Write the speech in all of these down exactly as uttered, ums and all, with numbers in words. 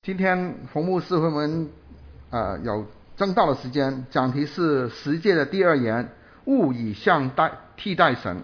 今天冯牧师和我们呃有争道的时间，讲题是十诫的第二言，勿以相代替代神。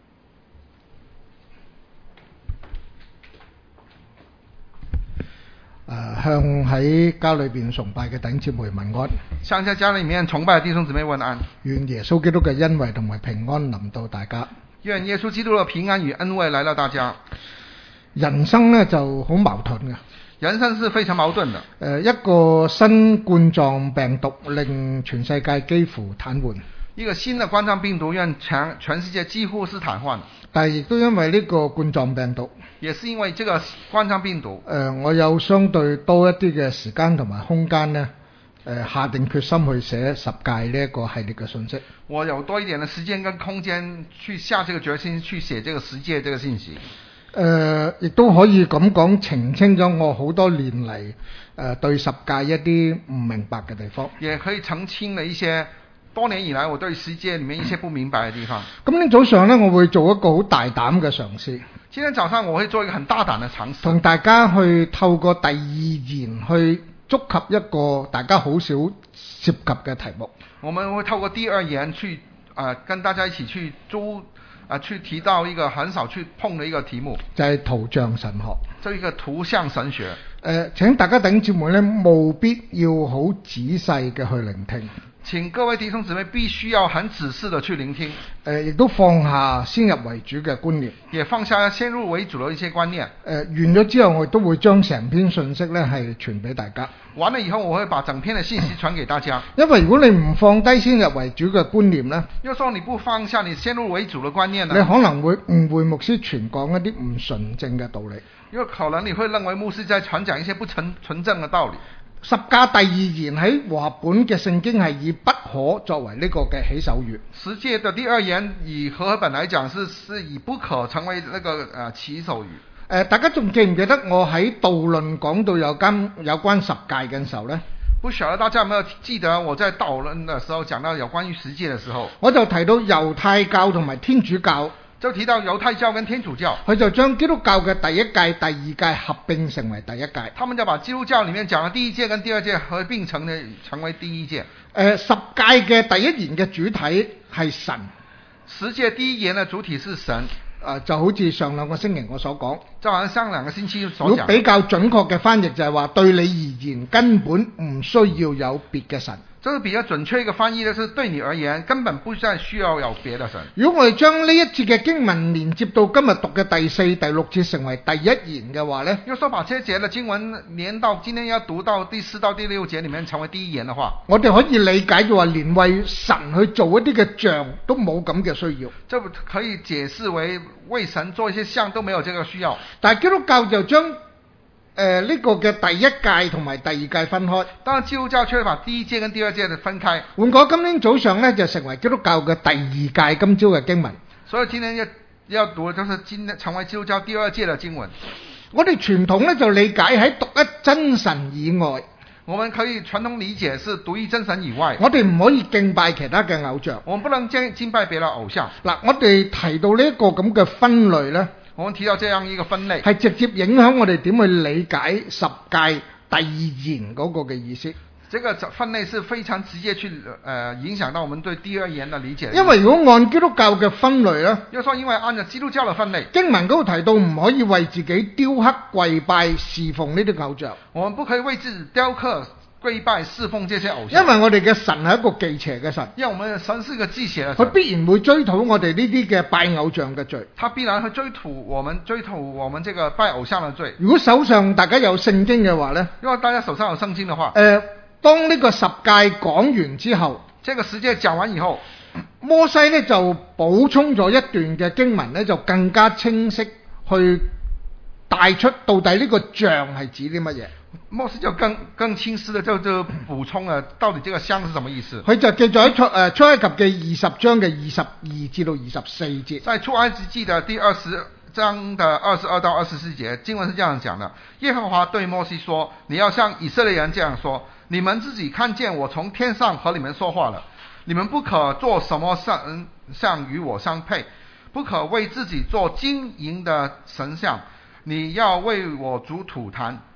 誒向喺家裏邊崇拜嘅弟兄姊妹問安， 向在家裏面崇拜的弟兄姊妹問安。 願耶穌基督嘅恩惠同埋平安臨到大家。 願耶穌基督嘅平安與恩惠來到大家。 人生呢就好矛盾嘅。 人生是非常矛盾的。 誒一個新冠狀病毒令全世界幾乎癱瘓。 一個新的冠狀病毒讓全全世界幾乎是癱瘓。 但係亦都因為呢個冠狀病毒， 也是因為這個冠狀病毒。 誒、呃、我有相對多一啲嘅時間同埋空間呢，誒、呃、下定決心去寫十誡呢一個系列嘅信息。 我有多一點的時間跟空間去下這個決心去寫這個十誡這個信息。 誒，亦都、呃、可以咁講，澄清咗我好多年嚟誒、呃、對十誡一啲唔明白嘅地方。 也可以澄清了一些多年以來我對十誡裡面一些不明白嘅地方。 咁呢早上呢，我會做一個好大膽嘅嘗試。 今天早上我會做一個很大膽嘅嘗試， 同大家去透過第二言去觸及一個大家好少涉及嘅題目。 我們會透過第二言去啊、呃，跟大家一起去租。啊，去提到一個很少去碰的一個題目， 就係圖像神學。 這一個圖像神學。誒、 呃，請大家弟兄姊妹咧，務必要好仔細嘅去聆聽。 請各位弟兄姊妹必須要很仔細的去聆聽。誒、 呃，亦都放下先入為主嘅觀念， 也放下先入為主的一些觀念。誒、 呃，完咗之後，我亦都會將成篇信息咧係傳俾大家。 完了以後，我會把整篇的信息傳給大家。 因為如果你唔放低先入為主嘅觀念呢， 要說你不放下你先入為主的觀念呢， 你可能會誤會牧師傳講一啲唔純正嘅道理。 因為可能你會認為牧師在傳講一些不純純正嘅道理。 十誡第二言喺和合本嘅聖經係以不可作為呢個嘅起手語。 十誡的第二言以和合本來講是是以不可成為那個呃起手語。誒、 呃，大家仲記唔記得我喺道論講到有關有關十誡嘅時候呢？ 不曉得大家有沒有記得我在道論的時候講到有關於十誡的時候， 我就提到猶太教同埋天主教。 就提到猶太教跟天主教， 佢就將基督教嘅第一誡、第二誡合併成為第一誡。 他們就把基督教裡面講的第一誡跟第二誡合併成嘅成為第一誡。誒、 呃，十誡嘅第一言嘅主體係神。 十誡第一言嘅主體是神。誒、 呃，就好似上兩個星期我所講， 就好像上兩個星期所講。 如果比較準確嘅翻譯就係話，對你而言根本唔需要有別嘅神。 這個比較準確一個翻譯呢，是對你而言根本不再需要有別的神。如果我哋將呢一節嘅經文連接到今日讀嘅第四、第六節成為第一言嘅話呢， 要說把這節嘅經文連到今天要讀到第四到第六節裡面成為第一言嘅話， 我哋可以理解就話連為神去做一啲嘅像都冇咁嘅需要。 這可以解釋為為神做一些像都沒有這個需要。 但係基督教就將誒呢、呃這個嘅第一誡同埋第二誡分開， 當然基督教卻把第一誡跟第二誡的分開。 換過今天早上呢，就成為基督教嘅第二誡今朝嘅經文。 所以今天要要讀的就是今天成為基督教第二誡的經文。 我哋傳統呢，就理解喺獨一真神以外， 我們可以傳統理解是獨一真神以外， 我哋唔可以敬拜其他嘅偶像。 我們不能敬敬拜別的偶像。 嗱，我哋提到呢一個咁嘅分類呢， 我們提到這樣一個分類， 係直接影響我哋點去理解十誡第二言嗰個嘅意思。 這個分類是非常直接去，呃，影響到我們對第二言的理解的。 因為如果按基督教嘅分類呢， 要說因為按照基督教嘅分類， 經文嗰度提到唔可以為自己雕刻、跪拜、侍奉呢啲偶像。 我們不可以為自己雕刻、跪拜、侍奉這些偶像。 因為我哋嘅神係一個忌邪嘅神， 因為我們的神是一個忌邪嘅神， 佢必然會追討我哋呢啲嘅拜偶像嘅罪。 他必然會追討我們追討我們這個拜偶像嘅罪。 如果手上大家有聖經嘅話呢， 如果大家手上有聖經嘅話，誒、 呃，當呢個十誡講完之後， 這個十誡講完以後， 摩西呢就補充咗一段嘅經文呢，就更加清晰去帶出到底呢個像係指啲乜嘢。 摩西就更更清晰的就就補充了，到底這個像是什麼意思？ 佢就記載喺出誒出埃及嘅二十章嘅二十二至到二十四節。 在出埃及記的第二十章的二十二到二十四節，經文是這樣講的：耶和華對摩西說，你要向以色列人這樣說，你們自己看見我從天上和你們說話了，你們不可做什麼神像與我相配，不可為自己做金銀的神像，你要為我築土壇，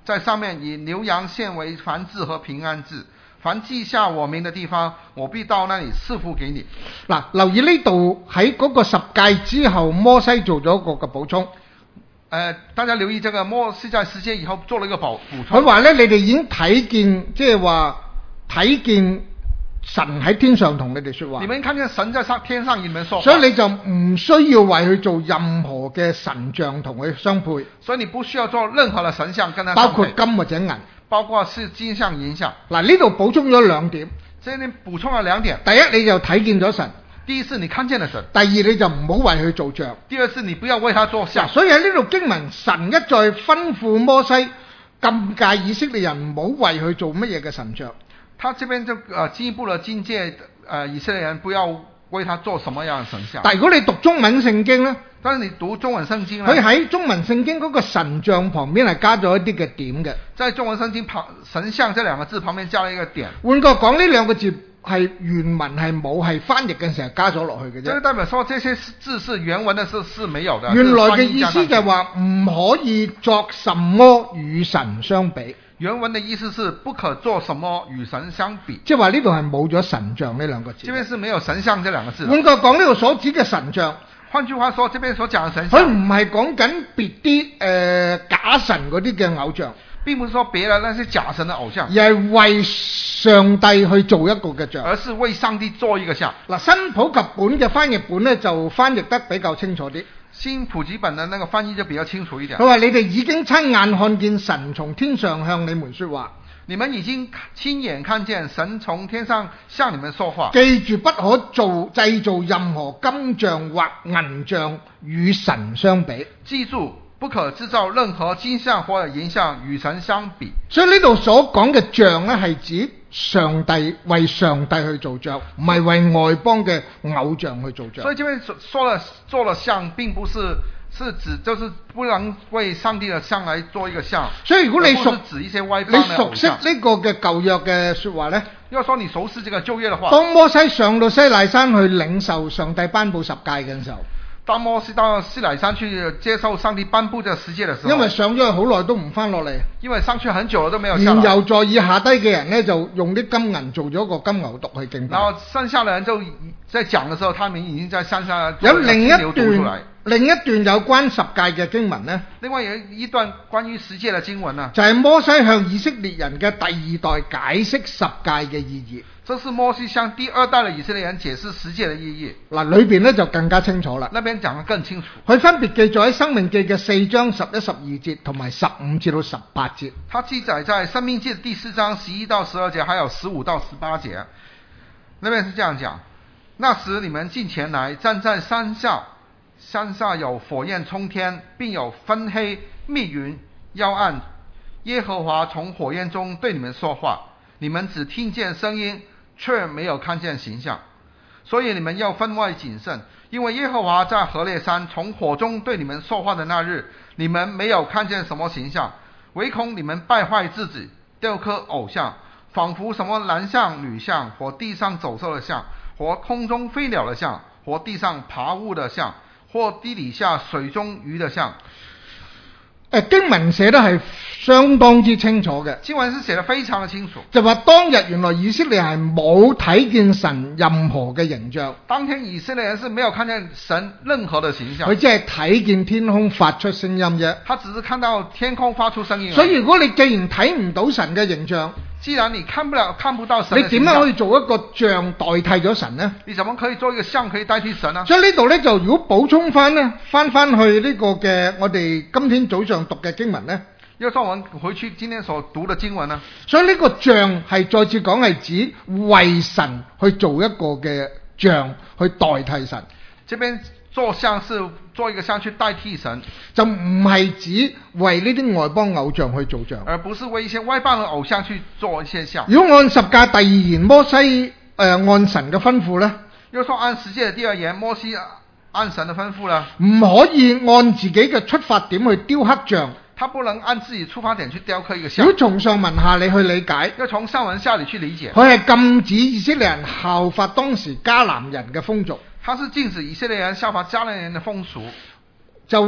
在上面以牛羊獻為燔祭和平安祭。凡記下我名的地方，我必到那裡賜福給你。 嗱，留意呢度喺嗰個十誡之後，摩西做咗一個嘅補充。 呃，大家留意這個摩西在十誡以後做了一個補補充。 佢話咧，你哋已經睇見，即係話睇見神喺天上同你哋說話。 你們看見神在上天上與你們說話。 所以你就唔需要為佢做任何嘅神像同佢相配。 所以你不需要做任何的神像跟他相配。 包括金或者銀。 包括是金像銀像。 嗱，呢度補充咗兩點。 這裏補充了兩點。 第一，你就睇見咗神。 第一是你看見了神。 第二，你就唔好為佢做像。 第二是你不要為他做像。 所以喺呢度經文，神一再吩咐摩西禁戒以色列人唔好為佢做乜嘢嘅神像。 他這邊就呃進一步的境界，呃以色列人不要為他做什麼樣的神像。 但如果你讀中文聖經呢， 但是你讀中文聖經呢， 佢喺中文聖經嗰個神像旁邊係加咗一啲嘅點嘅。 在中文聖經旁神像這兩個字旁邊加了一個點。 換句講，呢兩個字係原文係冇，係翻譯嘅時候加咗落去嘅啫。 這個代表說這些字是原文的是是沒有的。 原來嘅意思就係話唔可以作什麼與神相比。 原文的意思是不可做什麼與神相比。 即係話呢度係冇咗神像呢兩個字。 這邊是沒有神像這兩個字。 換句講，呢度所指嘅神像， 換句話說，這邊所講嘅神像， 佢唔係講緊別啲誒假神嗰啲嘅偶像。 並不是說別的那些假神的偶像， 而係為上帝去做一個嘅像， 而是為上帝做一個像。 嗱，新普及本嘅翻譯本咧就翻譯得比較清楚啲。 新普及本的那個翻譯就比較清楚一點。 佢話你哋已經親眼看見神從天上向你們說話， 你們已經親眼看見神從天上向你們說話。 記住不可做製造任何金像或銀像與神相比。 記住。不可製造任何金像或者銀像與神相比。 所以呢度所講嘅像呢，係指上帝為上帝去做像，唔係為外邦嘅偶像去做像。 所以這邊說說了做了像，並不是是指就是不能為上帝的像來做一個像。 所以如果你熟指一些外邦的你熟悉呢個嘅舊約嘅說話呢， 要說你熟悉這個舊約的話， 當摩西上到西奈山去領受上帝頒布十誡嘅時候。 當摩西到西乃山去接受上帝頒布這十誡的時候， 因為上咗去好耐都唔翻落嚟， 因為上去很久了都沒有下來。 然後在以下低嘅人呢，就用啲金銀做咗個金牛犢去敬拜。 然後剩下的人就在講的時候，他們已經在山下有另一段另一段有關十誡嘅經文呢， 另外有一段關於十誡嘅經文呢， 就係摩西向以色列人嘅第二代解釋十誡嘅意義。 這是摩西向第二代嘅以色列人解釋十誡嘅意義。 嗱，裏邊呢就更加清楚啦。 那邊講得更清楚。 佢分別記載喺《申命記》嘅四章十一、十二節，同埋十五至到十八節。 它記載在《申命記》第四章十一到十二節，還有十五到十八節。那邊是這樣講：那時你們進前來，站在山下，山下有火焰衝天，並有分黑密雲耀暗。耶和華從火焰中對你們說話，你們只聽見聲音，卻沒有看見形象。所以你們要分外謹慎，因為耶和華在何烈山從火中對你們說話的那日，你們沒有看見什麼形象，唯恐你們敗壞自己，雕刻偶像，仿佛什麼男像、女像，或地上走獸的像，或空中飛鳥的像，或地上爬物的像，或地底下水中魚的像。 誒，經文寫得係相當之清楚嘅。 經文是寫得非常的清楚， 就話當日原來以色列係冇睇見神任何嘅形象。 當天以色列人是沒有看見神任何的形象， 佢只係睇見天空發出聲音啫。 他只是看到天空發出聲音。 所以如果你既然睇唔到神嘅形象， 既然你看不了、看不到神的形象， 你點樣可以做一個像代替咗神呢？ 你怎麼可以做一個像可以代替神呢？ 所以呢度呢，就如果補充翻呢，翻翻去呢個嘅我哋今天早上讀嘅經文呢， 要說我們回去今天所讀的經文呢， 所以呢個像係再次講係指為神去做一個嘅像去代替神。 這邊做像是做一個像去代替神， 就唔係指為呢啲外邦偶像去做像， 而不是為一些外邦的偶像去做一些像。 如果按十誡第二言，摩西誒、呃、按神嘅吩咐呢， 要說按十誡的第二言，摩西按神的吩咐呢， 唔可以按自己嘅出發點去雕刻像。 他不能按自己出發點去雕刻一個像。 如果從上文下你去理解， 要從上文下你去理解， 佢係禁止以色列人效法當時迦南人嘅風俗。 他是禁止以色列人效法迦南人的風俗， 就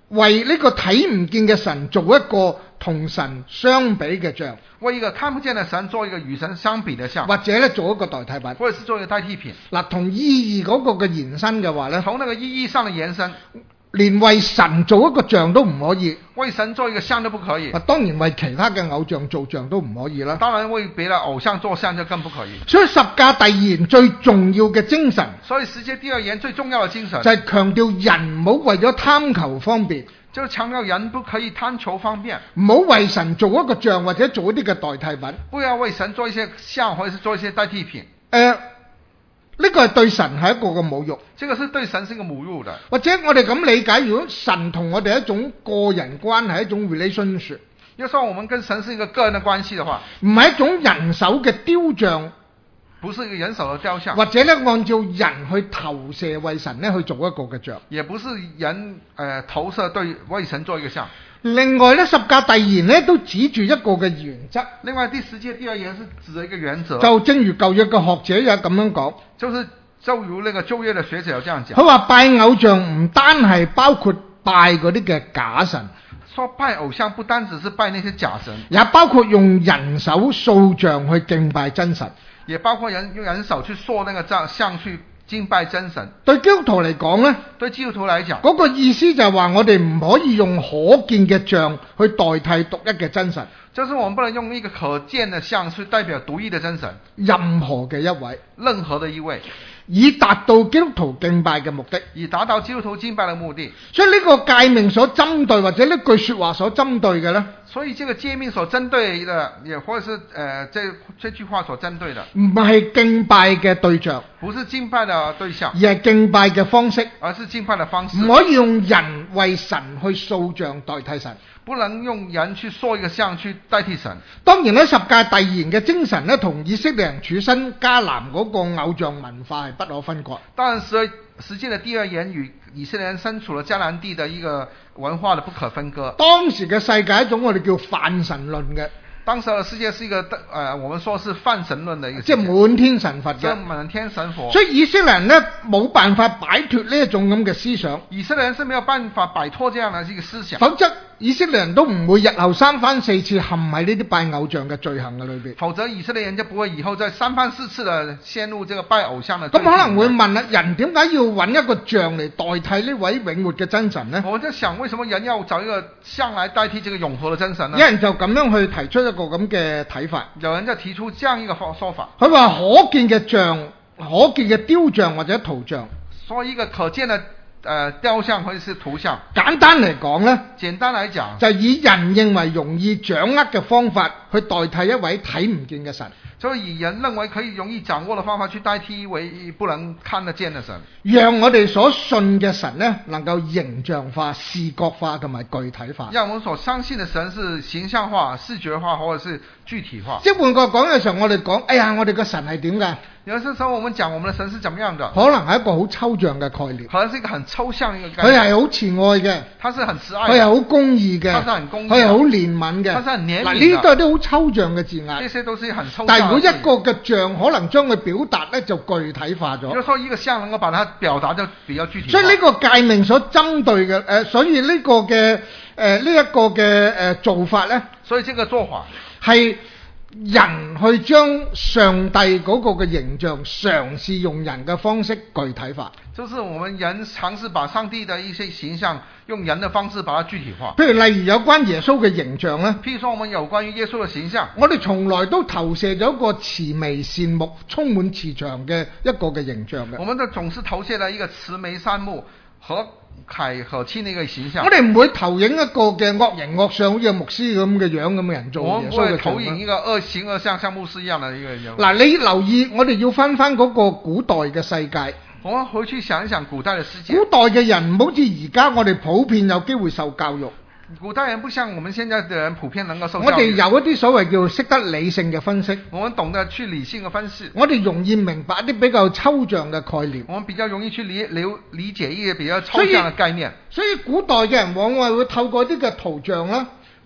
為呢個睇唔見嘅神做一個同神相比嘅像， 為一個看不見的神做一個與神相比的像， 或者咧做一個代替品， 或者是做一個代替品。 嗱，同意義嗰個嘅延伸嘅話咧， 從那個意義上的延伸， 連為神做一個像都唔可以， 為神做一個像都不可以。 啊，當然為其他嘅偶像做像都唔可以啦。 當然為別的偶像做像就更不可以。 所以十架第二言最重要嘅精神， 所以十誡第二言最重要的精神就係強調人唔好為咗貪求方便， 就是強調人不可以貪求方便， 唔好為神做一個像或者做一啲嘅代替品。 不要為神做一些像或者是做一些代替品。 誒、呃，呢、這個係對神係一個嘅侮辱。 這個是對神是一個侮辱的。 或者我哋咁理解，如果神同我哋一種個人關係，一種 relationship， 要說我們跟神是一個個人的關係的話， 唔係一種人手嘅雕像， 不是一個人手的雕像， 或者咧按照人去投射為神咧去做一個嘅像， 也不是人誒、呃、投射對為神做一個像。 另外咧，十架第二言咧都指住一個嘅原則。 另外第十誡第二言是指着一個原則， 就正如舊約嘅學者也咁樣講， 就是就如那個舊約的學者有這樣講， 佢話拜偶像唔單係包括拜嗰啲嘅假神， 說拜偶像不單只是拜那些假神， 也包括用人手塑像去敬拜真神， 也包括人用人手去塑那個像去敬拜真神。 對基督徒嚟講呢， 對基督徒來講， 嗰個意思就係話我哋唔可以用可見嘅像去代替獨一嘅真神， 就是我們不能用一個可見的像去代表獨一的真神， 任何嘅一位， 任何的一位， 以達到基督徒敬拜嘅目的， 以達到基督徒敬拜的目的。 所以呢個誡命所針對或者呢句說話所針對嘅呢， 所以這個誡命所針對的，也或者是誒、呃，這這句話所針對的， 唔係敬拜嘅對象， 不是敬拜的對象， 而係敬拜嘅方式， 而是敬拜的方式。 唔可以用人為神去塑像代替神， 不能用人去塑一個像去代替神。 當然咧，十誡第二言嘅精神咧，同以色列人處身迦南嗰個偶像文化係不可分割。 當然，實實際的第二言與以色列人身處了迦南地的一個文化的不可分割。 當時嘅世界一種我哋叫泛神論嘅。 當時的世界是一個，呃，我們說是泛神論的一個， 即係滿天神佛嘅， 即係滿天神佛。 所以以色列人呢，冇辦法擺脫呢一種咁嘅思想。 以色列人是沒有辦法擺脫這樣的一個思想。 否則以色列人都唔會日後三番四次陷喺呢啲拜偶像嘅罪行嘅裏邊。 否則以色列人就不會以後再三番四次的陷入這個拜偶像的罪。 咁可能會問啦，人點解要揾一個像嚟代替呢位永活嘅真神呢？ 我就想，為什麼人要找一個像來代替這個永活的真神呢？ 有人就咁樣去提出一個咁嘅睇法。 有人就提出這樣一個說法。 佢話可見嘅像、可見嘅雕像或者圖像， 所以一個可見的。誒、呃，雕像或者是圖像， 簡單嚟講呢， 簡單嚟講， 就以人認為容易掌握嘅方法去代替一位睇唔見嘅神， 就以人認為可以容易掌握嘅方法去代替一位不能看得見嘅神， 讓我哋所信嘅神呢，能夠形象化、視覺化同埋具體化。 讓我們所相信嘅神是形象化、視覺化或者是具體化。 即係換句講嘅時候，我哋講，哎呀，我哋個神係點㗎？ 有些時候我們講我們的神是怎麼樣的， 可能係一個好抽象嘅概念， 可能是一個很抽象嘅一個概念。 佢係好慈愛嘅， 他是很慈愛的， 佢係好公義嘅， 他是很公義的， 佢係好憐憫嘅。 他是很憐憫的。 嗱，呢啲都係啲好抽象嘅字眼。 這些都是很抽象。 但係如果一個嘅像可能將佢表達咧，就具體化咗。 就是說一個像能夠把它表達就比較具體化。 所以呢個誡命所針對嘅，誒、呃，所以呢個嘅誒呢一個嘅誒、呃、做法咧， 所以這個做法係人去將上帝嗰個嘅形象嘗試用人嘅方式具體化， 就是我們人嘗試把上帝的一些形象用人的方式把它具體化。 譬如例如有關耶穌嘅形象咧， 譬如說我們有關於耶穌嘅形象， 我哋從來都投射咗一個慈眉善目、充滿慈祥嘅一個嘅形象嘅。 我們都總是投射了一個慈眉善目、和藹可親的一個形象。 我哋唔會投影一個嘅惡形惡相，好似牧師咁嘅樣咁嘅人做耶穌嘅像。 我們不會投影一個惡形惡相，像牧師一樣的一個人。 嗱，你留意，我哋要翻翻嗰個古代嘅世界。 我們回去想一想古代嘅世界。 古代嘅人唔好似而家我哋普遍有機會受教育。 古代人不像我們現在的人普遍能夠受教育。 我哋有一啲所謂叫識得理性嘅分析。 我們懂得去理性嘅分析。 我哋容易明白一啲比較抽象嘅概念。 我們比較容易去理理理解一些比較抽象嘅概念。 所以，所以古代嘅人往往會透過啲嘅圖像啦。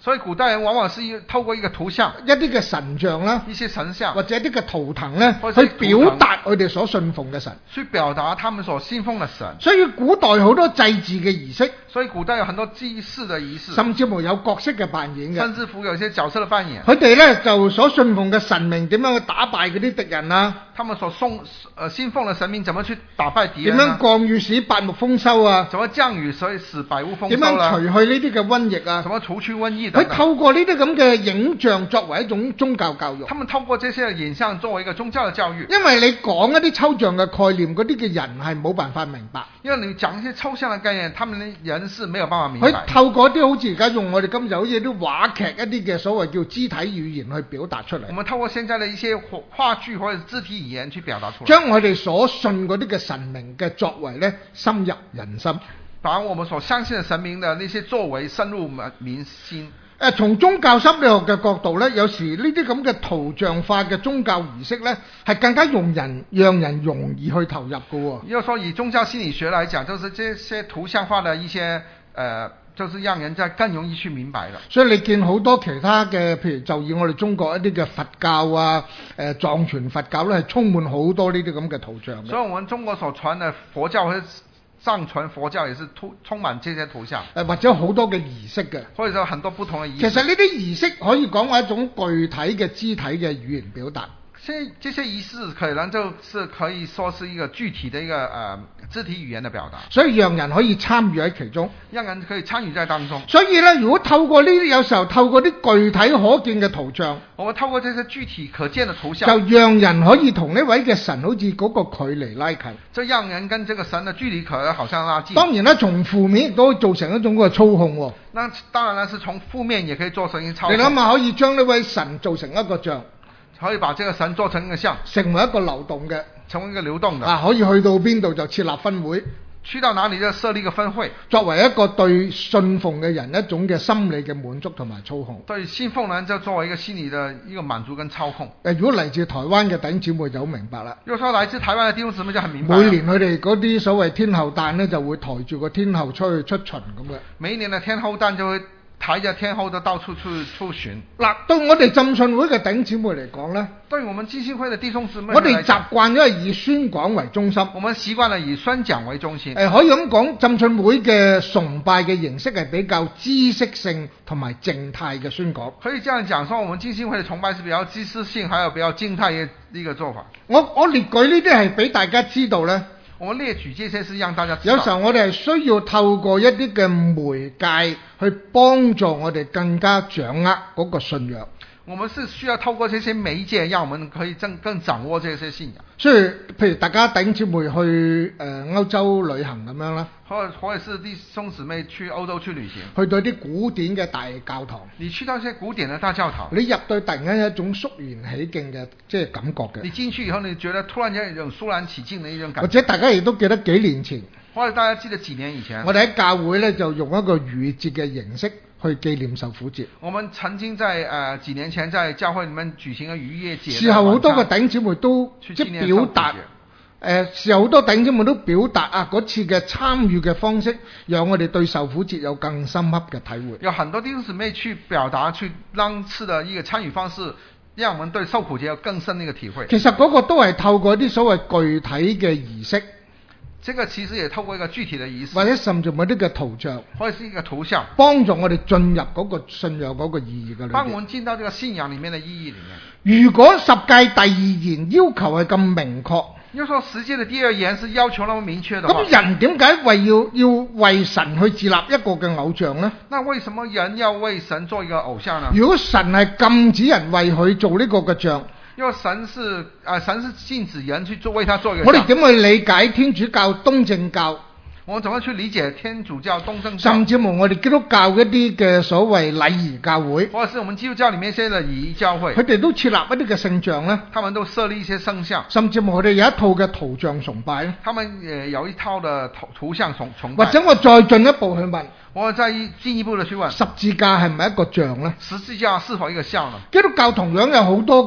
所以古代人往往是透過一個圖像、 一啲嘅神像啦， 一些神像， 或者一啲嘅圖騰咧， 或者去表達佢哋所信奉嘅神。 去表達他們所信奉的神。 所以古代好多祭祀嘅儀式， 所以古代有很多祭祀的儀式， 甚至乎有角色嘅扮演嘅。 甚至乎有些角色的扮演。 佢哋咧就所信奉嘅神明點樣去打敗嗰啲敵人啊？ 他們所送呃信奉的神明怎麼去打敗敵點人呢？ 樣降雨使百木豐收啊？ 怎麼降雨所以使百無豐點收啦？ 樣除去呢啲嘅瘟疫啊怎？麼除去瘟疫等佢等？ 透過呢啲咁嘅影像作為一種宗教教育。 他們透過這些影像作為一個宗教的教育。 因為你講一啲抽象嘅概念，嗰啲嘅人係冇辦法明白。 因為你講一些抽象的概念，他們的人是沒有辦法明白。 佢透過啲好似而家用我哋今日好似啲話劇一啲嘅所謂叫肢體語言去表達出嚟。 我們透過現在的一些話劇或者肢體語言去表達出來， 將我哋所信嗰啲嘅神明嘅作為咧深入人心。 把我們所相信的神明的那些作為深入民心。 誒，從宗教心理學嘅角度咧，有時呢啲咁嘅圖像化嘅宗教儀式咧，係更加容人讓人容易去投入嘅喎。 要說以宗教心理學來講，就是這些圖像化的一些，呃，就是讓人在更容易去明白的。 所以你見好多其他嘅，譬如就以我哋中國一啲嘅佛教啊，誒藏傳佛教咧，係充滿好多呢啲咁嘅圖像嘅。 所以，我們中國所傳的佛教和藏傳佛教也是充充滿這些圖像， 誒或者好多嘅儀式嘅。 或者說很多不同的儀式。 其實呢啲儀式可以講話一種具體嘅肢體嘅語言表達。 這這些儀式可能就是可以說是一個具體的一個呃肢體語言的表達， 所以讓人可以參與喺其中， 讓人可以參與在當中。 所以咧，如果透過呢啲，有時候透過啲具體可見嘅圖像， 我們透過這些具體可見的圖像， 就讓人可以同呢位嘅神好似嗰個距離拉近。 就讓人跟這個神的距離可好像拉近。 當然啦，從負面亦都可以造成一種嗰個操控喎。 那當然啦，是從負面也可以做成一個操控。 你諗下，可以將呢位神做成一個像， 可以把這個神做成一個像， 成為一個流動嘅， 成為一個流動的。 啊，可以去到邊度就設立分會， 去到哪裡就設立一個分會， 作為一個對信奉嘅人一種嘅心理嘅滿足同埋操控。 對信奉人就作為一個心理的一個滿足跟操控。 誒，如果嚟自台灣嘅弟兄姊妹就好明白啦。 如果說來自台灣嘅弟兄姊妹就很明白。 每年佢哋嗰啲所謂天后誕呢，就會抬住個天后出去出巡咁嘅。 每一年嘅天后誕就會抬着天后都到處去出巡。 嗱，對我哋浸信會嘅弟兄姊妹嚟講呢， 對我們浸信會嘅弟兄姊妹， 我哋習慣咗係以宣講為中心。 我們習慣了以宣講為中心。 誒，可以咁講，浸信會嘅崇拜嘅形式係比較知識性同埋靜態嘅宣講。 可以這樣講，說我們浸信會嘅崇拜是比較知識性，還有比較靜態嘅一個做法。 我我列舉呢啲係俾大家知道呢。 我們列舉這些是讓大家知道。 有時候我哋係需要透過一啲嘅媒介去幫助我哋更加掌握嗰個信仰。 我們是需要透過這些媒介，讓我們可以更更掌握這些信仰。 所以，譬如大家弟兄姊妹去誒歐洲旅行咁樣啦， 或者或者是弟兄姊妹去歐洲去旅行， 去到啲古典嘅大教堂， 你去到一些古典嘅大教堂， 你入到突然間有一種肅然起敬嘅即係感覺嘅。 你進去以後，你覺得突然間有一種肅然起敬嘅一種感覺。 或者大家亦都記得幾年前， 或者大家記得幾年以前， 我哋喺教會咧就用一個逾越節嘅形式去紀念受苦節。 我們曾經在誒、呃、幾年前在教會裡面舉行嘅逾越節， 事後好多嘅弟兄姊妹都即係表達，誒事後好多弟兄姊妹都表達啊嗰次嘅參與嘅方式，讓我哋對受苦節有更深刻嘅體會。 有很多弟兄姊妹去表達，去當次的一個參與方式，讓我們對受苦節有更深的一個體會。 其實嗰個都係透過啲所謂具體嘅儀式。 這個其實也透過一個具體的儀式， 或者甚至某啲嘅圖像， 或者是一個圖像， 幫助我哋進入嗰個信仰嗰個意義嘅裏面。 幫我們進到這個信仰裡面的意義裡面。 如果十誡第二言要求係咁明確， 要說十誡的第二言是要求那麼明確的話， 咁人點解為要要為神去自立一個嘅偶像呢？ 那為什麼人要為神做一個偶像呢？ 如果神係禁止人為佢做呢個嘅像， 因為神是啊、呃，神是禁止人去做為他做一個像。 我哋點去理解天主教、東正教？ 我們怎麼去理解天主教、東正教？ 甚至乎我哋基督教一啲嘅所謂禮儀教會， 或者是我們基督教裡面一些嘅禮儀教會， 佢哋都設立一啲嘅聖像咧。 他們都設立一些聖像。 甚至乎我哋有一套嘅圖像崇拜咧。 他們誒有一套嘅圖圖像崇崇拜。 或者我再進一步去問， 我再進一步的去問， 十字架係咪一個像呢？ 十字架是否一個像呢？ 基督教同樣有好多嘅唔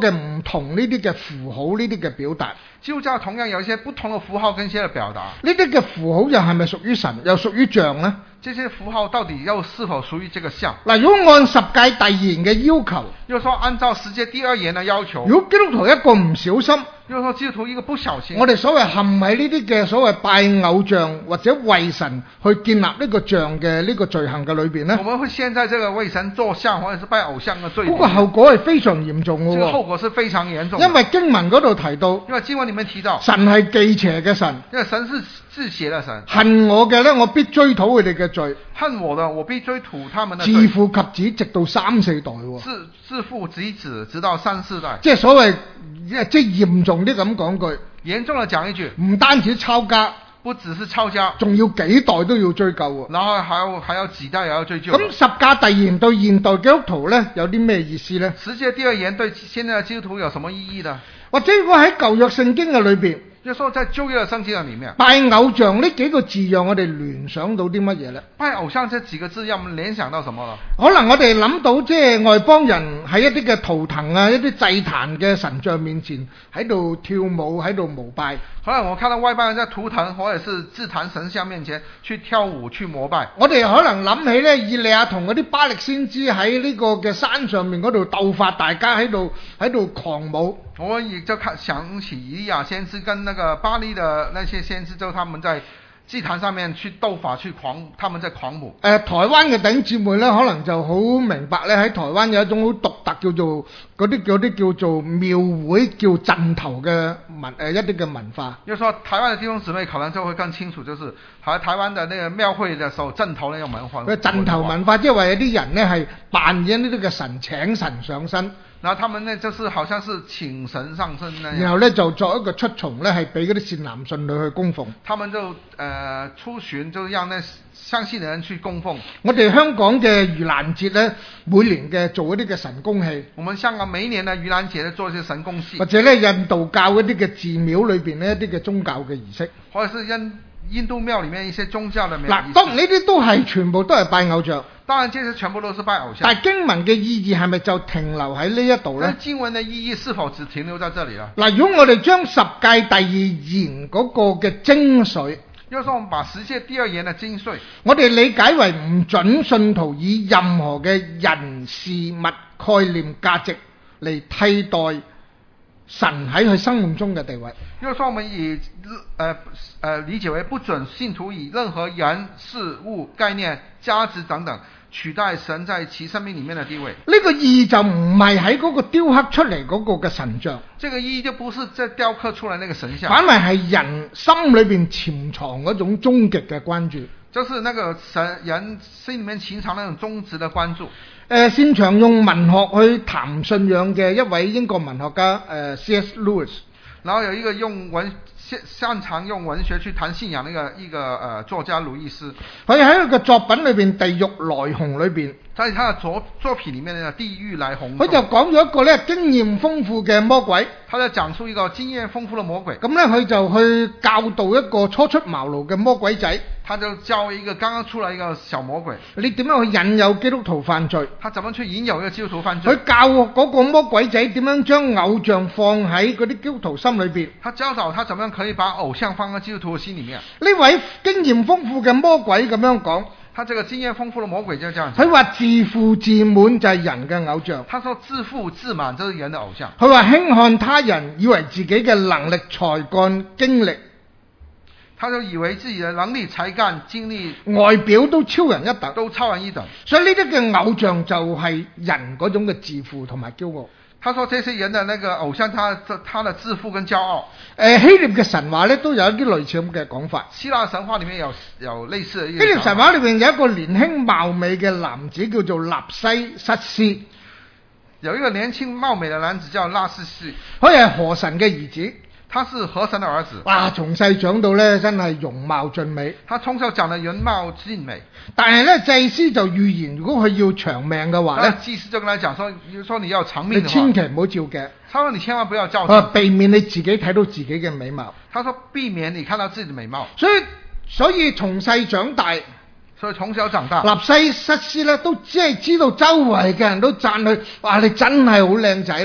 同呢啲嘅符號，呢啲嘅表達。 基督教同樣有一些不同的符號跟一些的表達。 呢啲嘅符號又係咪屬於神，又屬於像呢？ 這些符號到底又是否屬於這個像？ 嗱，如果按十誡第二言嘅要求， 又說按照十誡第二言的要求， 如果基督徒一個唔小心， 又說基督徒一個不小心， 我哋所謂陷喺呢啲嘅所謂拜偶像或者為神去建立呢個像嘅呢個罪行嘅裏邊呢， 我們會陷在這個為神做像或者是拜偶像嘅罪。 嗰個後果係非常嚴重嘅喎。 這個後果是非常嚴重的。 因為經文嗰度提到， 因為經文裡面提到， 神係忌邪嘅神， 因為神是治邪的神， 恨我嘅呢，我必追討佢哋嘅罪。 恨我的，我必追討他們的罪。 自父及子，直到三四代喎。 自自父及子，直到三四代。 即係所謂，即係嚴重啲咁講句， 嚴重地講一句， 唔單止抄家， 不只是抄家， 仲要幾代都要追究喎。 然後還要還要幾代也要追究。 咁十誡第二言對現代基督徒呢，有啲咩意思呢？ 十誡第二言對現在的基督徒有什麼意義呢？ 或者如果喺舊約聖經嘅裏邊， 就說在舊約聖經嘅裡面， 拜偶像呢幾個字讓我哋聯想到啲乜嘢呢？ 拜偶像這幾個字讓我們聯想到什麼呢？ 可能我哋諗到即係外邦人喺一啲嘅圖騰啊、一啲祭壇嘅神像面前喺度跳舞、喺度膜拜。 可能我看到外邦人在圖騰或者是祭壇神像面前去跳舞、去膜拜。 我哋可能諗起呢，以利亞同嗰啲巴力先知喺呢個嘅山上面嗰度鬥法，大家喺度喺度狂舞。 我也就看想起以利亞先知跟那個巴力的那些先知，就他們在祭壇上面去鬥法、去狂，他們在狂舞。誒、 呃，台灣嘅弟兄姊妹咧，可能就好明白咧，喺台灣有一種好獨特叫做嗰啲嗰啲叫做廟會叫陣頭嘅文誒、呃、一啲嘅文化。 就說台灣嘅弟兄姊妹可能就會更清楚，就是喺台灣嘅那個廟會嘅時候，陣頭呢種文化。 佢陣頭文化即係話有啲人呢係扮演呢啲嘅神，請神上身。 然後他們呢，就是好像是請神上身那樣。 然後呢，就作一個出巡呢，係俾嗰啲善男信女去供奉。 他們就誒、呃、出巡，就讓那相信的人去供奉。 我哋香港嘅盂蘭節呢，每年嘅做一啲嘅神功戲。 我們香港每一年嘅盂蘭節呢，做一些神功戲。 或者呢，印度教嗰啲嘅寺廟裏邊呢，一啲嘅宗教嘅儀式。 或者是印印度廟裡面一些宗教嘅儀式。 嗱，當然呢啲都係全部都係拜偶像。 當然，這些全部都是拜偶像。 但係經文嘅意義係咪就停留喺呢一度呢？ 經文嘅意義是否只停留在這裡啦？ 嗱，如果我哋將十誡第二言嗰個嘅精髓， 要說我們把十誡第二言嘅精髓， 我哋理解為唔準信徒以任何嘅人事物概念價值嚟替代神喺佢生命中嘅地位。 要說我們以呃呃理解為不准信徒以任何人事物概念價值等等取代神在其生命裡面的地位。 呢個意義就唔係喺嗰個雕刻出嚟嗰個嘅神像。 這個意義就不是在雕刻出來那個神像。 反為係人心裏邊潛藏嗰種終極嘅關注。 就是那個神人心裡面潛藏那種終極的關注。 誒，擅長用文學去談信仰嘅一位英國文學家誒 C S Lewis。 然後有一個用文擅長用文學去談信仰的一個一個呃作家魯伊斯， 佢喺佢嘅作品裏邊《地獄來鴻》裏邊， 在他的作作品裡面呢，《地獄來鴻》， 佢就講咗一個咧經驗豐富嘅魔鬼， 他就講述一個經驗豐富嘅魔鬼。 咁咧佢就去教導一個初出茅廬嘅魔鬼仔， 他就教一個剛剛出來一個小魔鬼， 你點樣去引誘基督徒犯罪？ 他怎麼去引誘一個基督徒犯罪？ 佢教嗰個魔鬼仔點樣將偶像放喺嗰啲基督徒心裏邊？ 他教導他怎麼樣可以把偶像放喺基督徒嘅心裡面？ 呢位經驗豐富嘅魔鬼咁樣講， 他這個經驗豐富嘅魔鬼就這樣講。 佢話自負自滿就係人嘅偶像。 他說自負自滿就是人的偶像。 佢話輕看他人，以為自己嘅能力、才幹、經歷， 他就以為自己的能力、才幹、經歷、 外表都超人一等， 都超人一等。 所以呢啲嘅偶像就係人嗰種嘅自負同埋驕傲。 他說這些人的那個偶像他，他他的自負跟驕傲。 誒、呃，希臘嘅神話咧都有一啲類似咁嘅講法。 希臘神話裡面有有類似嘅。 希臘神話裏面有一個年輕貌美嘅男子叫做納西瑟斯， 有一個年輕貌美嘅男子叫納西斯， 佢係河神嘅兒子。 他是河神的兒子。 哇！從細長到咧，真係容貌俊美。 他從小長得容貌俊美。 但係咧，祭司就預言，如果佢要長命嘅話咧， 祭司就跟他講說，如果說你要長命嘅話， 你千祈唔好照鏡。 他說你千萬不要照鏡。 啊，避免你自己睇到自己嘅美貌。 他說避免你看到自己的美貌。 所以所以從細長大， 所以從小長大， 納西瑟斯咧都只係知道周圍嘅人都讚佢，哇！你真係好靚仔啦。